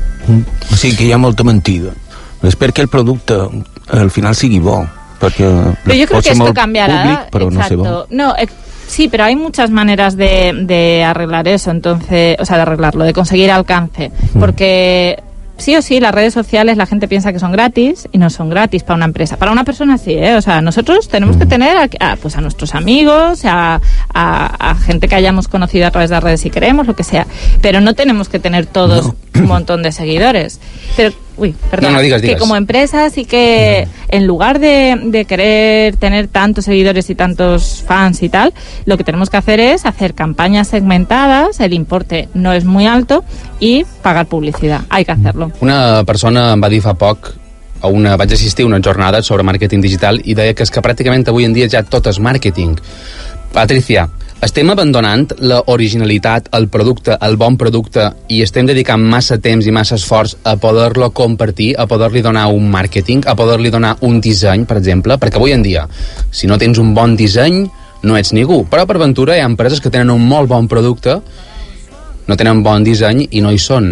O sigui que hi ha molta mentida. És perquè el producte al final sigui bo. Perquè pero yo creo que esto cambiará. Públic, però no sé bo. No, eh, sí, pero hay muchas maneras de, de arreglar eso, entonces, o sea, de arreglarlo, de conseguir alcance. Porque sí o sí, las redes sociales, la gente piensa que son gratis y no son gratis para una empresa. Para una persona sí, ¿eh? O sea, nosotros tenemos que tener a, a, pues a nuestros amigos, a, a, a gente que hayamos conocido a través de las redes si queremos, lo que sea. Pero no tenemos que tener todos no. un montón de seguidores. Pero, uy, perdón, no, no, digas, digas. que como empresa sí que en lugar de, de querer tener tantos seguidores y tantos fans y tal, lo que tenemos que hacer es hacer campañas segmentadas, el importe no es muy alto, y pagar publicidad. Hay que hacerlo. Una persona em va dir fa poc, a una, vaig assistir a una jornada sobre màrqueting digital i deia que és que pràcticament avui en dia ja tot és màrqueting. Patricia, estem abandonant l'originalitat, el producte, el bon producte, i estem dedicant massa temps i massa esforç a poder-lo compartir, a poder-li donar un màrqueting, a poder-li donar un disseny, per exemple, perquè avui en dia, si no tens un bon disseny, no ets ningú. Però per ventura hi ha empreses que tenen un molt bon producte, no tenen bon disseny i no hi són.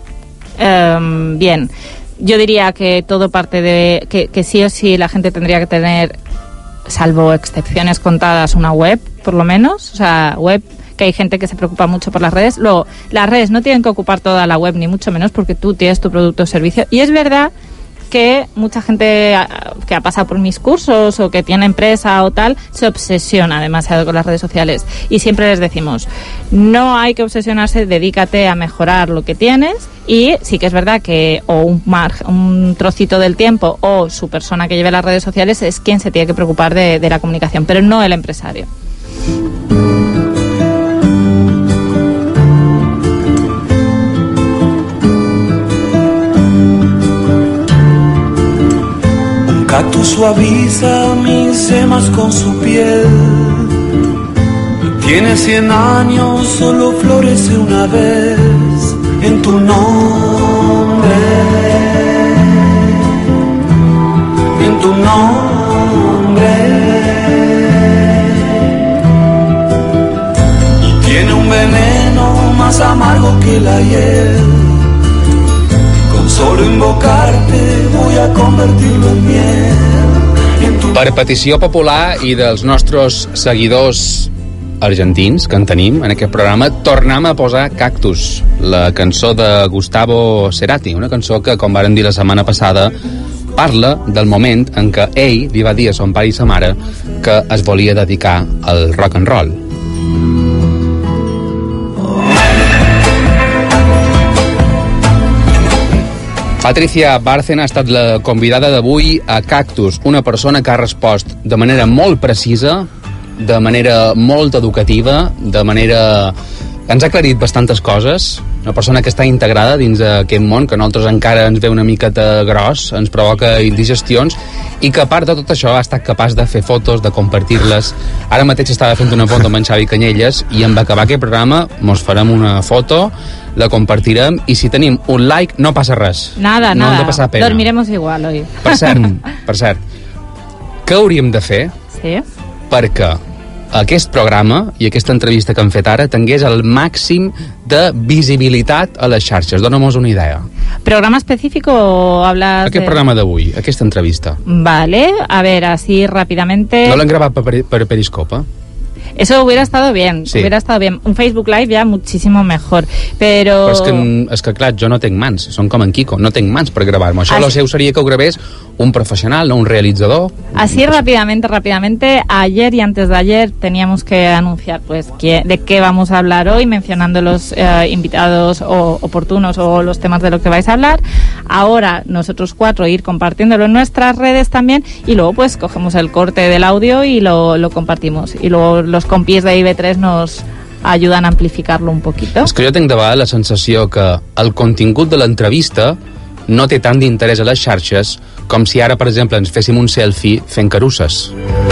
Um, bien, yo diría que todo parte de que, que sí o sí la gente tendría que tener, salvo excepciones contadas, una web, por lo menos, o sea, web, que hay gente que se preocupa mucho por las redes. Luego, las redes no tienen que ocupar toda la web, ni mucho menos, porque tú tienes tu producto o servicio. Y es verdad que mucha gente que ha pasado por mis cursos o que tiene empresa o tal, se obsesiona demasiado con las redes sociales. Y siempre les decimos, no hay que obsesionarse, dedícate a mejorar lo que tienes. Y sí que es verdad que o un, margen, un trocito del tiempo o su persona que lleve las redes sociales es quien se tiene que preocupar de, de la comunicación, pero no el empresario. Un cactus suaviza mis semas con su piel. Tiene cien años, solo florece una vez. En tu nombre, en tu nombre, y tiene un veneno más amargo que la hiel. Con solo invocarte voy a convertirlo en miel. Tu... Per petició popular i dels nostres seguidors argentins que en tenim en aquest programa, tornem a posar Cactus, la cançó de Gustavo Cerati, una cançó que, com varen dir la setmana passada, parla del moment en què ell li va dir a son pare i sa mare que es volia dedicar al rock and roll. Patricia Bárcena ha estat la convidada d'avui a Cactus, una persona que ha respost de manera molt precisa, de manera molt educativa, de manera... ens ha aclarit bastantes coses, una persona que està integrada dins aquest món, que a nosaltres encara ens ve una miqueta gros, ens provoca indigestions, i que a part de tot això ha estat capaç de fer fotos, de compartir-les. Ara mateix estava fent una foto amb en Xavi Canyelles i en acabar aquest programa mos farem una foto, la compartirem, i si tenim un like no passa res. Nada, no nada, hem de passar pena. Dormiremos igual hoy. Per cert, per cert, què hauríem de fer sí? perquè aquest programa i aquesta entrevista que hem fet ara tingués el màxim de visibilitat a les xarxes? Dóna-mos una idea. ¿Programa específico o hablas Aquest de... programa d'avui, aquesta entrevista. Vale, a ver, así rápidamente... No l'han gravat per, per Periscope? Eso hubiera estado bien, sí. hubiera estado bien. Un Facebook Live ya muchísimo mejor, pero... Però és que, és que clar, jo no tenc mans, són com en Kiko, no tenc mans per gravar-me. Això lo seu seria que ho gravés un profesional, no un realizador. Así rápidamente, rápidamente, ayer y antes de ayer teníamos que anunciar pues que, de qué vamos a hablar hoy, mencionando los eh, invitados o, oportunos o los temas de lo que vais a hablar. Ahora nosotros cuatro ir compartiéndolo en nuestras redes también, y luego pues cogemos el corte del audio y lo, lo compartimos. Y luego los compis de I V tres nos ayudan a amplificarlo un poquito. És que jo tinc de vegades la sensació que el contingut de l'entrevista no té tant d'interès a les xarxes com si ara, per exemple, ens féssim un selfie fent carusses.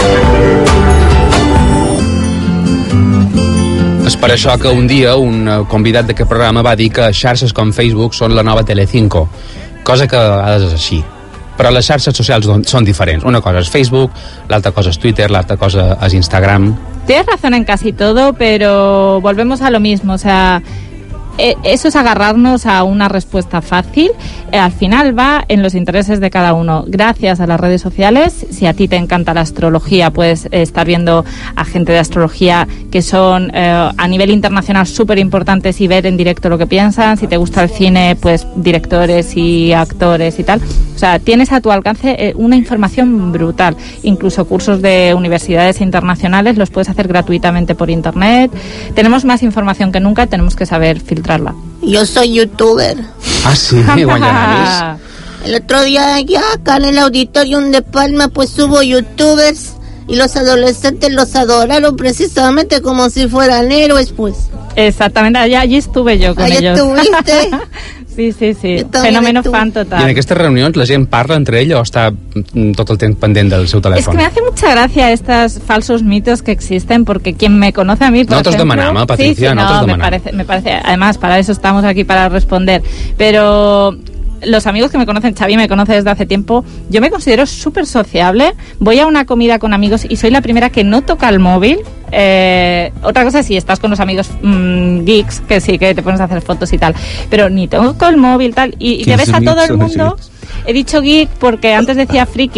És per això que un dia un convidat d'aquest programa va dir que xarxes com Facebook són la nova Telecinco, cosa que a vegades és així. Però les xarxes socials són diferents. Una cosa és Facebook, l'altra cosa és Twitter, l'altra cosa és Instagram. Tienes razón en casi todo, pero volvemos a lo mismo, o sea... Eso es agarrarnos a una respuesta fácil. Al final va en los intereses de cada uno. Gracias a las redes sociales, si a ti te encanta la astrología, puedes estar viendo a gente de astrología que son eh, a nivel internacional súper importantes y ver en directo lo que piensan. Si te gusta el cine, pues directores y actores y tal. O sea, tienes a tu alcance eh, una información brutal. Incluso cursos de universidades internacionales los puedes hacer gratuitamente por internet. Tenemos más información que nunca, tenemos que saber filtrar. Yo soy youtuber. Ah, sí, guanyaràs. El otro día allá acá en el auditorium de Palma pues hubo youtubers y los adolescentes los adoraron precisamente como si fueran héroes, pues. Exactamente, allá, allí estuve yo con allí ellos. estuviste. Sí, sí, sí. Fenómeno fan total. I en aquestes reunions la gent parla entre ella o està tot el temps pendent del seu telèfon? Es que me hace mucha gracia estos falsos mitos que existen, porque quien me conoce a mí, por nosotros ejemplo... demanamos, Patricia, sí, sí, nosotros no, me demanamos. parece, me parece, además, para eso estamos aquí, para responder. Pero... los amigos que me conocen, Xavi me conoce desde hace tiempo, yo me considero súper sociable, voy a una comida con amigos y soy la primera que no toca el móvil. Eh, otra cosa es si estás con los amigos mmm, geeks, que sí, que te pones a hacer fotos y tal, pero ni toco el móvil tal, y, y te ves a todo el mundo. He dicho geek porque antes decía friki,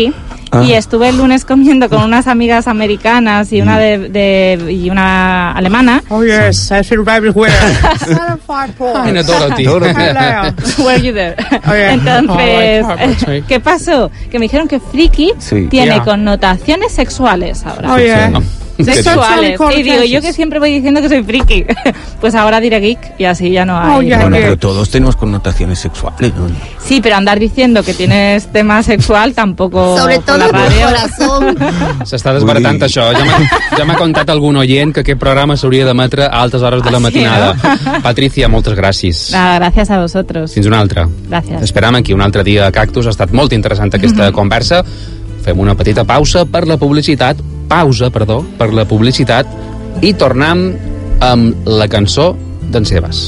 Ah. Y estuve el lunes comiendo con unas amigas americanas y una de, de y una alemana. Oh yes, I feel everywhere. I know Dorothy. Were you there? Oh, yeah. Entonces, oh, ¿qué pasó? Que me dijeron que friki sí. tiene yeah. connotaciones sexuales ahora. Oh yeah. No. Sexuales. Y digo, yo que siempre voy diciendo que soy friki, pues ahora diré geek y así ya no hay. Oh, yeah, bueno, pero todos tenemos connotaciones sexuales, ¿no? Sí, pero andar diciendo que tienes tema sexual tampoco. Sobre todo en el corazón. S'està desbaratant això. Ja m'ha ja m'ha contat algun oient que aquest programa s'hauria d'emetre a altes hores de la matinada. Sí, no? Patricia, moltes gràcies. Nada, gràcies a vosotros. Fins una altra. Gràcies. Esperam aquí un altre dia a Cactus. Ha estat molt interessant aquesta mm-hmm. conversa. Fem una petita pausa per la publicitat. Pausa, perdó, per la publicitat i tornem amb la cançó d'en Sebas.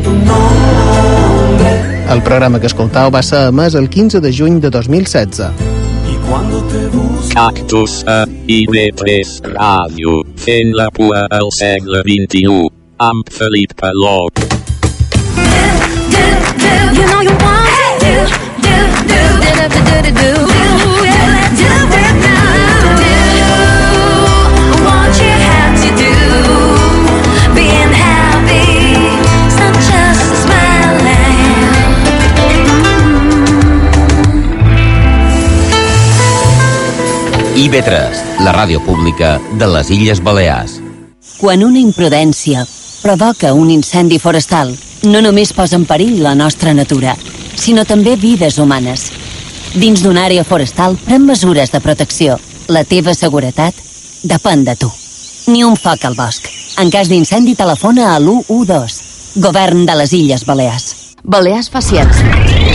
El programa que escoltau va ser emès el quinze de juny de dos mil setze. Cactus a I V tres Ràdio, fent la pua al segle vint-i-u, amb Felip Paló. You know you want to do, do, do, do, do, do, do, I V tres, la ràdio pública de les Illes Balears. Quan una imprudència provoca un incendi forestal, no només posa en perill la nostra natura, sinó també vides humanes. Dins d'una àrea forestal, pren mesures de protecció. La teva seguretat depèn de tu. Ni un foc al bosc. En cas d'incendi, telefona a l'u u dos. Govern de les Illes Balears. Balears fa ciència.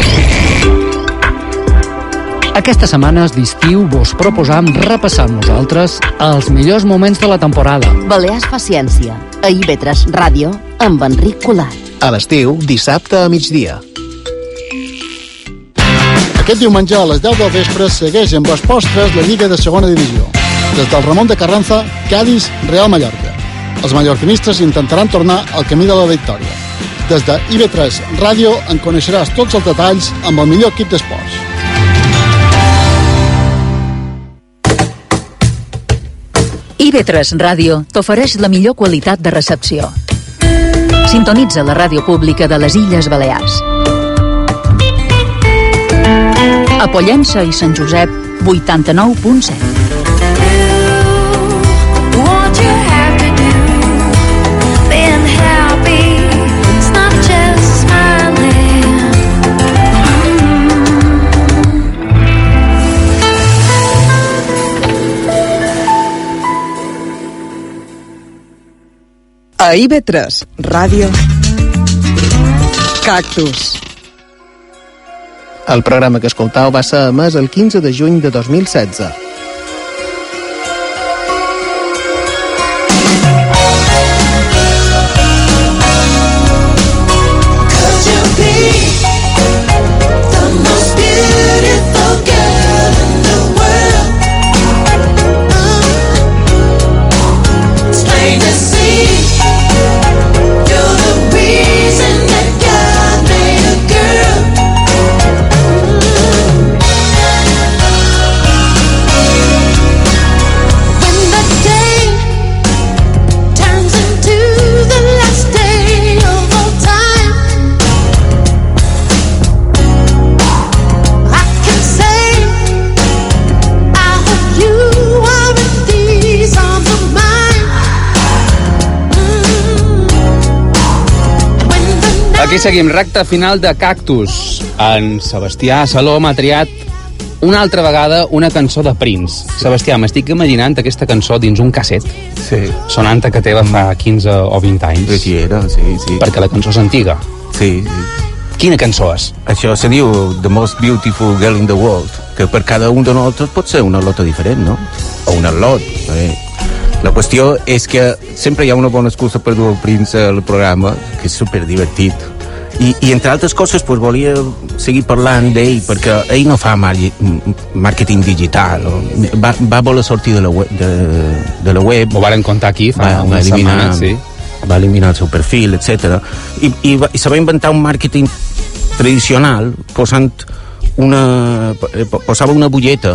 Aquestes setmanes d'estiu vos proposam repassar amb nosaltres els millors moments de la temporada. Balears fa ciència, a I V tres Ràdio, amb Enric Colat. A l'estiu, dissabte a migdia. Aquest diumenge a les deu del vespre segueix amb les postres la Lliga de Segona Divisió. Des del Ramon de Carranza, Cádiz, Real Mallorca. Els mallorquinistes intentaran tornar al camí de la victòria. Des de I V tres Ràdio en coneixeràs tots els detalls amb el millor equip d'esports. I V tres Ràdio t'ofereix la millor qualitat de recepció. Sintonitza la ràdio pública de les Illes Balears. A Pollença i Sant Josep, vuitanta-nou punt set. A I V tres Ràdio, Cactus. El programa que escoltau va ser emès el quinze de juny de dos mil setze. Aquí seguim, recta final de Cactus. En Sebastià Saló m'ha triat una altra vegada una cançó de Prince. Sí. Sebastià, m'estic imaginant aquesta cançó dins un casset. Sí. Sonant a que teva fa quinze o vint anys. Sí, era, sí, sí. Perquè la cançó és antiga. Sí, sí. Quina cançó és? Això se diu The Most Beautiful Girl in the World, que per cada un de nosaltres pot ser una lota diferent, no? O una lot. Eh? La qüestió és que sempre hi ha una bona excusa per dur el Prince al programa, que és superdivertit. I, i entre altres coses pues, volia seguir parlant d'ell perquè ell no fa màrqueting digital, va, va voler sortir de la web, de, de la web. Ho varen contar aquí fa va, una va eliminar, setmana, sí. Va eliminar el seu perfil, etcètera. I, i, va, i se va inventar un màrqueting tradicional posant una, posava una butlleta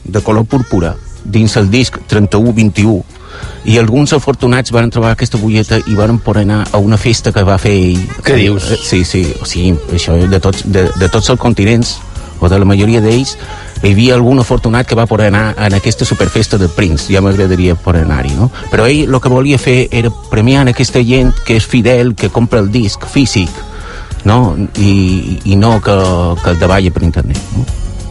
de color púrpura dins el disc trenta-u vint-i-u, i alguns afortunats van trobar aquesta butlleta i van poder anar a una festa que va fer ell. Què dius? Sí, sí, o sigui, això de tots, de, de tots els continents, o de la majoria d'ells, hi havia algun afortunat que va poder anar en aquesta superfesta de Prince. Ja m'agradaria poder anar-hi, no? Però ell el que volia fer era premiar aquesta gent que és fidel, que compra el disc físic, no? I, i no que, que el davalla per internet, no?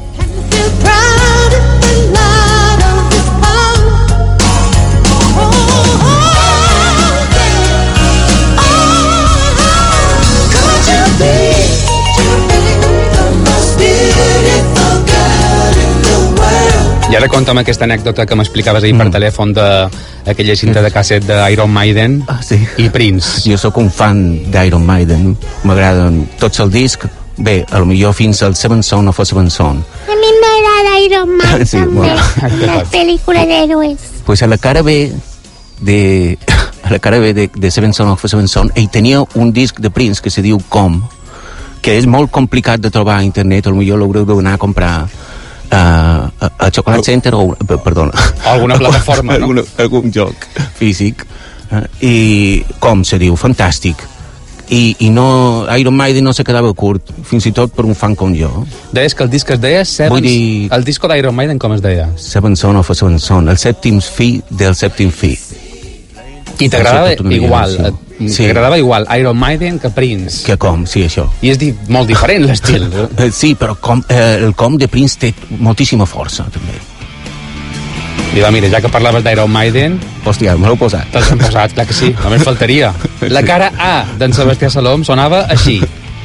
I ara conta'm aquesta anècdota que m'explicaves ahir mm. per telèfon d'aquella cinta de casset d'Iron Maiden ah, sí. i Prince. Jo sóc un fan d'Iron Maiden, m'agraden tots els discs, bé, a lo millor fins al Seven Son of a Seven Son. A mi m'agrada Iron Man sí, també, bueno. la pel·lícula d'héroes. Pues a la cara B de, a la cara B de, de Seven Son of a Seven Son, ell tenia un disc de Prince que se diu Com, que és molt complicat de trobar a internet, a lo millor l'haureu d'anar a comprar Uh, a, a Chocolate Center o perdona alguna plataforma, no? algun, algun joc físic uh, i com se diu, fantàstic i, i no, Iron Maiden no se quedava curt, fins i tot per un fan com jo. Deies que el disc es deia Seven... dir... el disco d'Iron Maiden com es deia? Seven Son of a Seven Son, el sèptim fi del sèptim fi. I t'agradava igual, sí. T'agradava igual Iron Maiden que Prince. Que Com, sí, això. I és di molt diferent l'estil. Sí, però com, eh, el Com de Prince té moltíssima força, també. I va, mira, ja que parlaves d'Iron Maiden... Hòstia, me l'heu posat. Te'ls hem posat, clar que sí, només faltaria. La cara A d'en Sebastià Salom sonava així.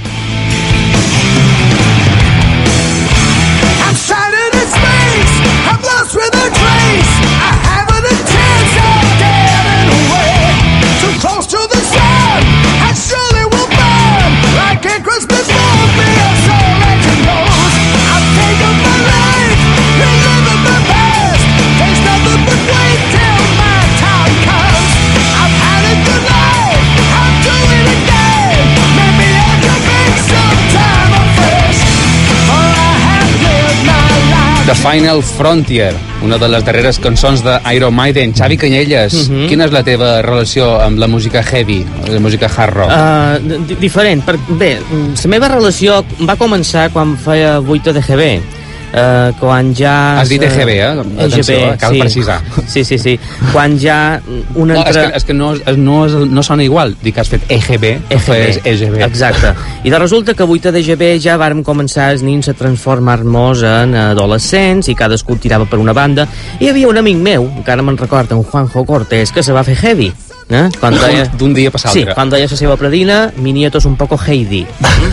I'm shining in space, I'm lost with a trace, I haven't a chance of getting away. Too close to the sun, I surely will burn, like a Christmas movie or so legend goes. I've taken my life, reliving the past, there's nothing but wait till my time comes. I've had a good life, I'll do it again, maybe I can make some time afresh, for I have lived my life. The Final Frontier, una de les darreres cançons d'Iron Maiden. Xavi Canyelles, uh-huh. Quina és la teva relació amb la música heavy, la música hard rock? Uh, diferent. Per, bé, la meva relació va començar quan feia vuit de G B. Uh, quan ja... Has dit E G B, eh? Atenció, eh? Cal sí. precisar. Sí, sí, sí. Quan ja un no, entre... És que, és que no, no, no sona igual. Dic que has fet E G B, E G B. És E G B. Exacte. I de resulta que a vuit de G B ja vàrem començar els nins a transformar-nos en adolescents i cadascú tirava per una banda. I hi havia un amic meu, encara me'n recordo, un Juanjo Cortés, que se va fer heavy. Eh? D'un dia per l'altre. Sí, quan deia la seva predina, mi nieto és un poco Heidi.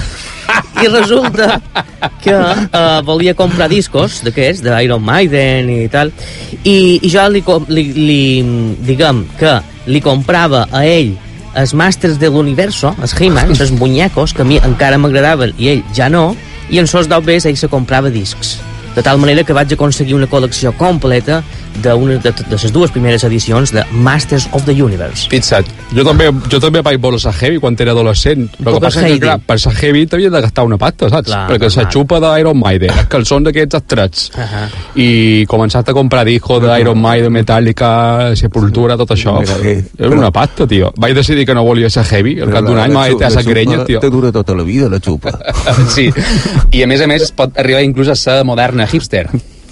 I resulta que uh, volia comprar discos d'aquests, d'Iron Maiden i tal, i, i jo li, li, li, diguem que li comprava a ell els Masters de l'Universo, els He-Man, els muñecos, que a mi encara m'agradaven i ell ja no, i en sos dos bes ell se comprava discs. De tal manera que vaig aconseguir una col·lecció completa de, una, de, de les dues primeres edicions de Masters of the Universe. Fixa't. Jo també, jo també vaig voler ser heavy quan era adolescent. El que passa és que, clar, per ser heavy t'havia de gastar una pasta, saps? Clar, perquè se xupa d'Iron Maiden, els calçons d'aquests estrets. Uh -huh. I començaste a comprar discos d'Iron Maiden, Metallica, Sepultura, tot això. Era una pasta, tio. Vaig decidir que no volia ser heavy. Al cap d'un any m'ha dit a ser grenyes, tio. Te dura tota la vida, la xupa. Sí. I a més a més pot arribar inclús a ser moderna hipster.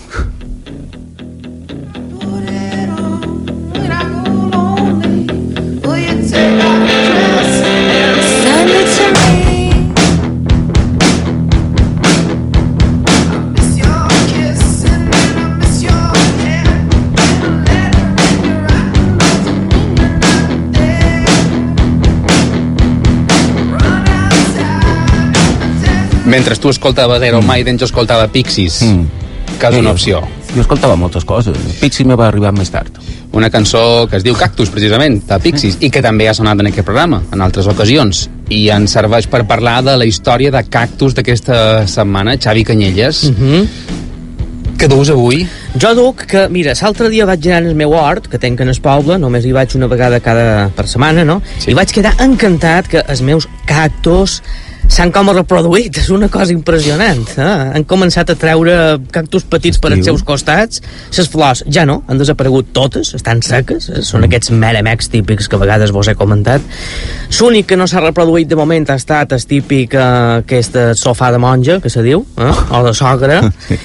Mentre tu escoltaves Iron Maiden, jo escoltava Pixies, mm. que és una opció. Jo escoltava moltes coses. Pixies me va arribar més tard. Una cançó que es diu Cactus, precisament, de Pixies, i que també ha sonat en aquest programa, en altres ocasions. I ens serveix per parlar de la història de Cactus d'aquesta setmana, Xavi Canyelles. Mm-hmm. Què duus avui? Jo duc que, mira, l'altre dia vaig anar al meu hort, que tenc en el poble, només hi vaig una vegada cada per setmana, no? Sí. I vaig quedar encantat que els meus cactus s'han com reproduït, és una cosa impressionant. Eh? Han començat a treure cactus petits per als seus costats, les flors ja no, han desaparegut totes, estan seques, eh? Són aquests meremecs típics que a vegades vos he comentat. L'únic que no s'ha reproduït de moment ha estat el típic eh, aquest sofà de monja, que se diu, eh? O de sogra,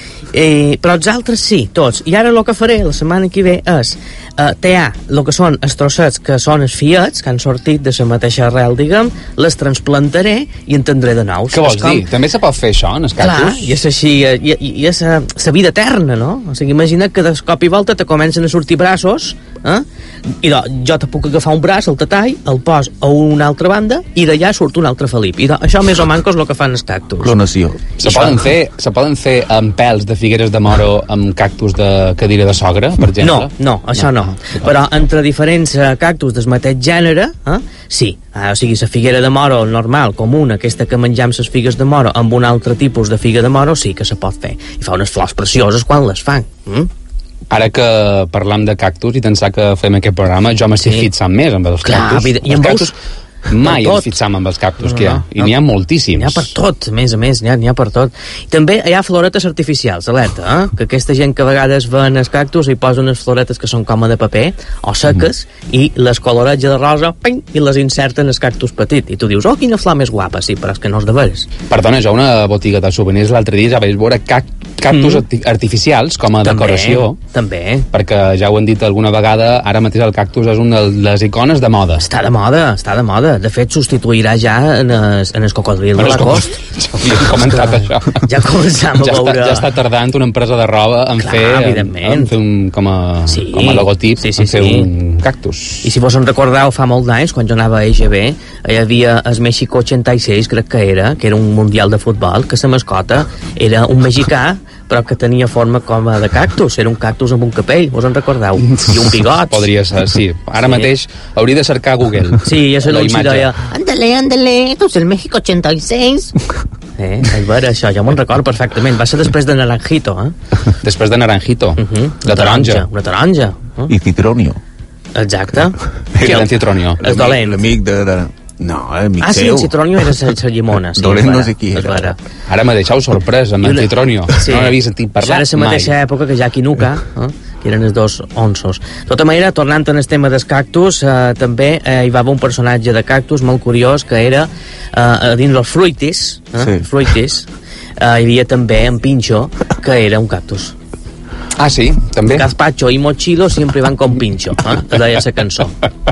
eh, però els altres sí, tots. I ara el que faré la setmana que ve és eh, tallar el que són els trossets que són els fiets, que han sortit de la mateixa arrel, diguem, les transplantaré i en tindré de nous. Què vols com... dir? També se pot fer això, en els cactus? Clar, i és així, i, i, i és la vida eterna, no? O sigui, imagina't que de cop i volta te comencen a sortir braços, eh? I do, jo te puc agafar un braç, el tatall, el pos a una altra banda, i d'allà surt un altre Felip. I do, això més o manco és el que fan els cactus. Clonació. Se poden fer, se poden fer amb pèls de figueres de moro amb cactus de cadira de sogra, per exemple? No, no, això no. no. Però entre diferents uh, cactus del mateix gènere, eh, sí. Uh, o sigui, la figuera de moro normal, comuna, aquesta que menjam les figues de moro, amb un altre tipus de figa de moro, sí que se pot fer. I fa unes flors precioses quan les fan. Mm? Ara que parlam de cactus i pensar que fem aquest programa, jo m'estic sí. fixant més amb els Clar, cactus. I, i els amb cactus mai ens fixam amb els cactus no, que hi ha. I no. n'hi ha moltíssims. N'hi ha per tot, a més a més, n'hi ha, n'hi ha per tot. I també hi ha floretes artificials, alerta, eh? Que aquesta gent que a vegades ven els cactus i posen unes floretes que són com de paper o seques mm. i les coloreja de rosa ping, i les inserten els cactus petit. I tu dius, oh, quina flor més guapa, sí, però és que no és de veres. Perdona, jo a una botiga de souvenirs l'altre dia ja vaig veure cac cactus mm. artificials com a també, decoració. També. Perquè ja ho han dit alguna vegada, ara mateix el cactus és una de les icones de moda. Està de moda, està de moda. De fet, substituirà ja en el, en el cocodril de Lacoste. Ja havíem comentat això. Ja començam a ja veure... Està, ja està tardant una empresa de roba en Clar, fer, en, en fer un, com, a, sí. com a logotip, sí, sí, en fer sí. un cactus. I si vos en recordeu, fa molt d'anys, quan jo anava a E G B, hi havia el México ochenta y seis, crec que era, que era un mundial de futbol, que la mascota era un mexicà, però que tenia forma com a de cactus, era un cactus amb un capell, vos en recordeu? I un bigot. Podria ser, sí. Ara sí. mateix hauria de cercar a Google. Sí, ja se l'anunci deia, ándale, ándale, esto es el México ochenta y seis. Eh, a veure, això, ja me'n recordo perfectament. Va ser després de Naranjito, eh? Després de Naranjito. Uh -huh. La taronja. Una taronja. Eh? I Citronio. Exacte. Qui era en Citronio? És dolent. L'amic de... de... No, amic ah, sí, seu. el Citronio era la llimona. Sí, dolent no sé qui era. Ara m'ha deixat sorprès amb el Citronio. Sí. No n'havia sentit parlar mai. Era la mateixa època que Jack i Nuka, eh? que eren els dos onsos. De tota manera, tornant en el tema dels cactus, eh, també eh, hi va haver un personatge de cactus molt curiós que era eh, dins els fruitis, eh? sí. fruitis eh, hi havia també en Pincho, que era un cactus. Ah, sí? També? Gazpacho i mochilo siempre van con Pincho, eh? que deia la cançó.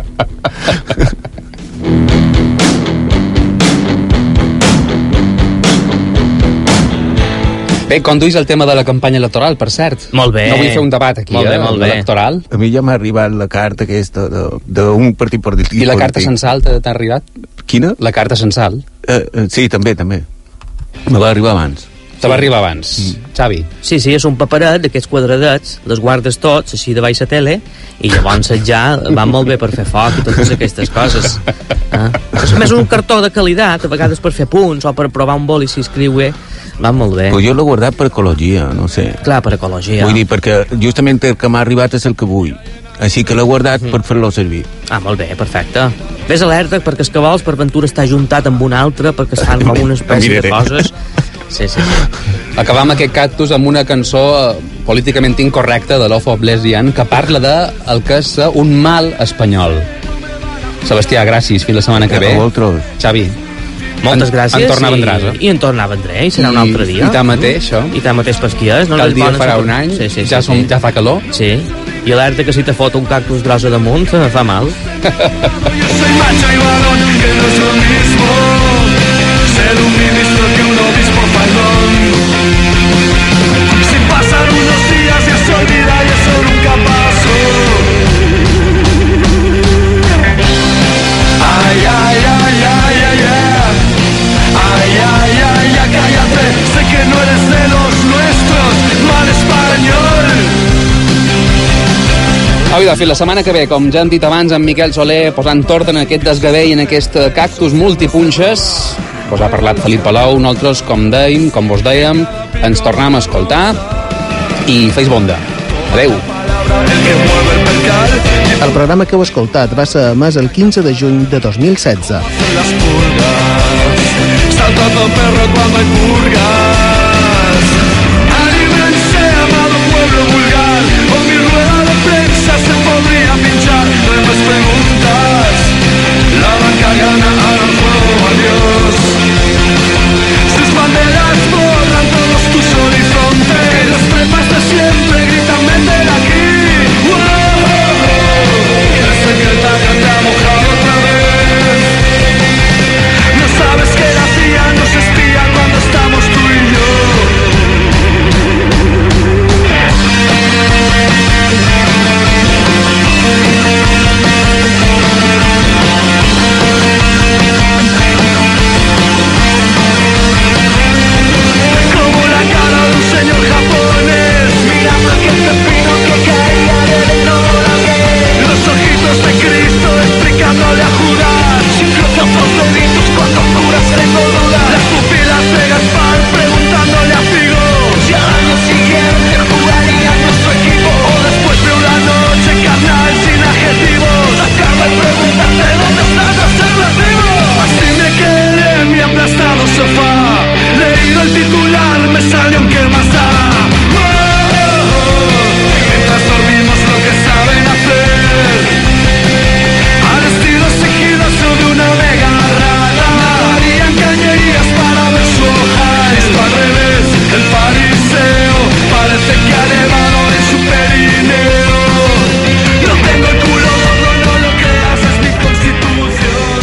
Bé, conduís el tema de la campanya electoral, per cert. Molt bé. No vull fer un debat aquí, molt bé, eh, molt bé. electoral. A mi ja m'ha arribat la carta aquesta d'un partit polític. I la carta censal t'ha arribat? Quina? La carta censal. Uh, sí, també, també. Me va arribar abans. Te va arribar abans, mm. Xavi. Sí, sí, és un paperet d'aquests quadradets, les guardes tots, així de baix a tele, i llavors ja van molt bé per fer foc i totes aquestes coses. Eh? És més un cartó de qualitat, a vegades per fer punts o per provar un boli si escriu, van molt bé. Pues jo l'he guardat per ecologia, no sé. Clar, per ecologia. Vull dir, perquè justament el que m'ha arribat és el que vull. Així que l'he guardat mm. per fer-lo servir. Ah, molt bé, perfecte. Ves alerta, perquè els cabals per ventura està juntat amb un altre, perquè es fan com una espècie de coses. Sí, sí, sí. Acabam aquest cactus amb una cançó políticament incorrecta de Lofo Blesian que parla de el que és un mal espanyol. Sebastià, gràcies. Fins la setmana que ve. Xavi. Moltes gràcies. En torna a vendràs, eh? I en torna a vendré, i serà un altre dia. I tant mateix, això. I tant mateix pas qui és. No? El dia farà un any, sí, sí, ja, sí, som, sí. ja fa calor. Sí. I alerta que si te fot un cactus gros damunt, fa mal. Ser un ministro que un obispo faldón. Sin pasar unos días ya se olvida y eso nunca pasó. Ay, ay, ay, ay, ay, ay. Ay, ay, ay, ay, cállate. Sé que no eres de los nuestros, mal español. Au, de fet, la setmana que ve, com ja hem dit abans, en Miquel Soler posant tort en aquest desgavell, en aquest cactus multipunxes. Us ha parlat Felip Palou, nosaltres, com dèiem, com vos dèiem, ens tornem a escoltar i feis bonda. Adeu. El programa que heu escoltat va ser emès el quinze de juny de dos mil setze. Salto corazón perro cuando hay purgas. Alíbrense, amado pueblo vulgar, o mi rueda de prensa se podría pinchar. No hay más preguntas, la banca gana al juego, adiós. Sus banderas borran todos tus horizontes, y los trepas de siempre gritan vete de aquí. El secretario te ha mojado otra vez. No sabes que la C I A nos espía cuando estamos tú y yo. Como la cara de un señor japonés mirando aquel pepino que caía del Noroña. Los ojitos de Cristo explicándole a Judas sin cruzar proceditos cuando curas tengo dudas. Las pupilas de Gaspar preguntándole a Figo si al año siguiente jugaría en nuestro equipo o después de una noche carnal sin adjetivos. Acaba de preguntarte dónde están los alternativos. Así me quedé en mi aplastado sofá, leído el titular me salió un que más da. Mientras dormimos lo que saben hacer, al estilo sigiloso de una vega rara. Harían cañerías para ver su hoja. Esto al revés, el fariseo parece que ha elevado en su perineo. No tengo el culo gordo, no lo creas, es mi constitución.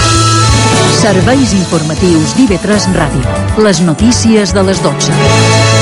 Serveis informatius d'I V tres Ràdio. Les notícies de les dotze.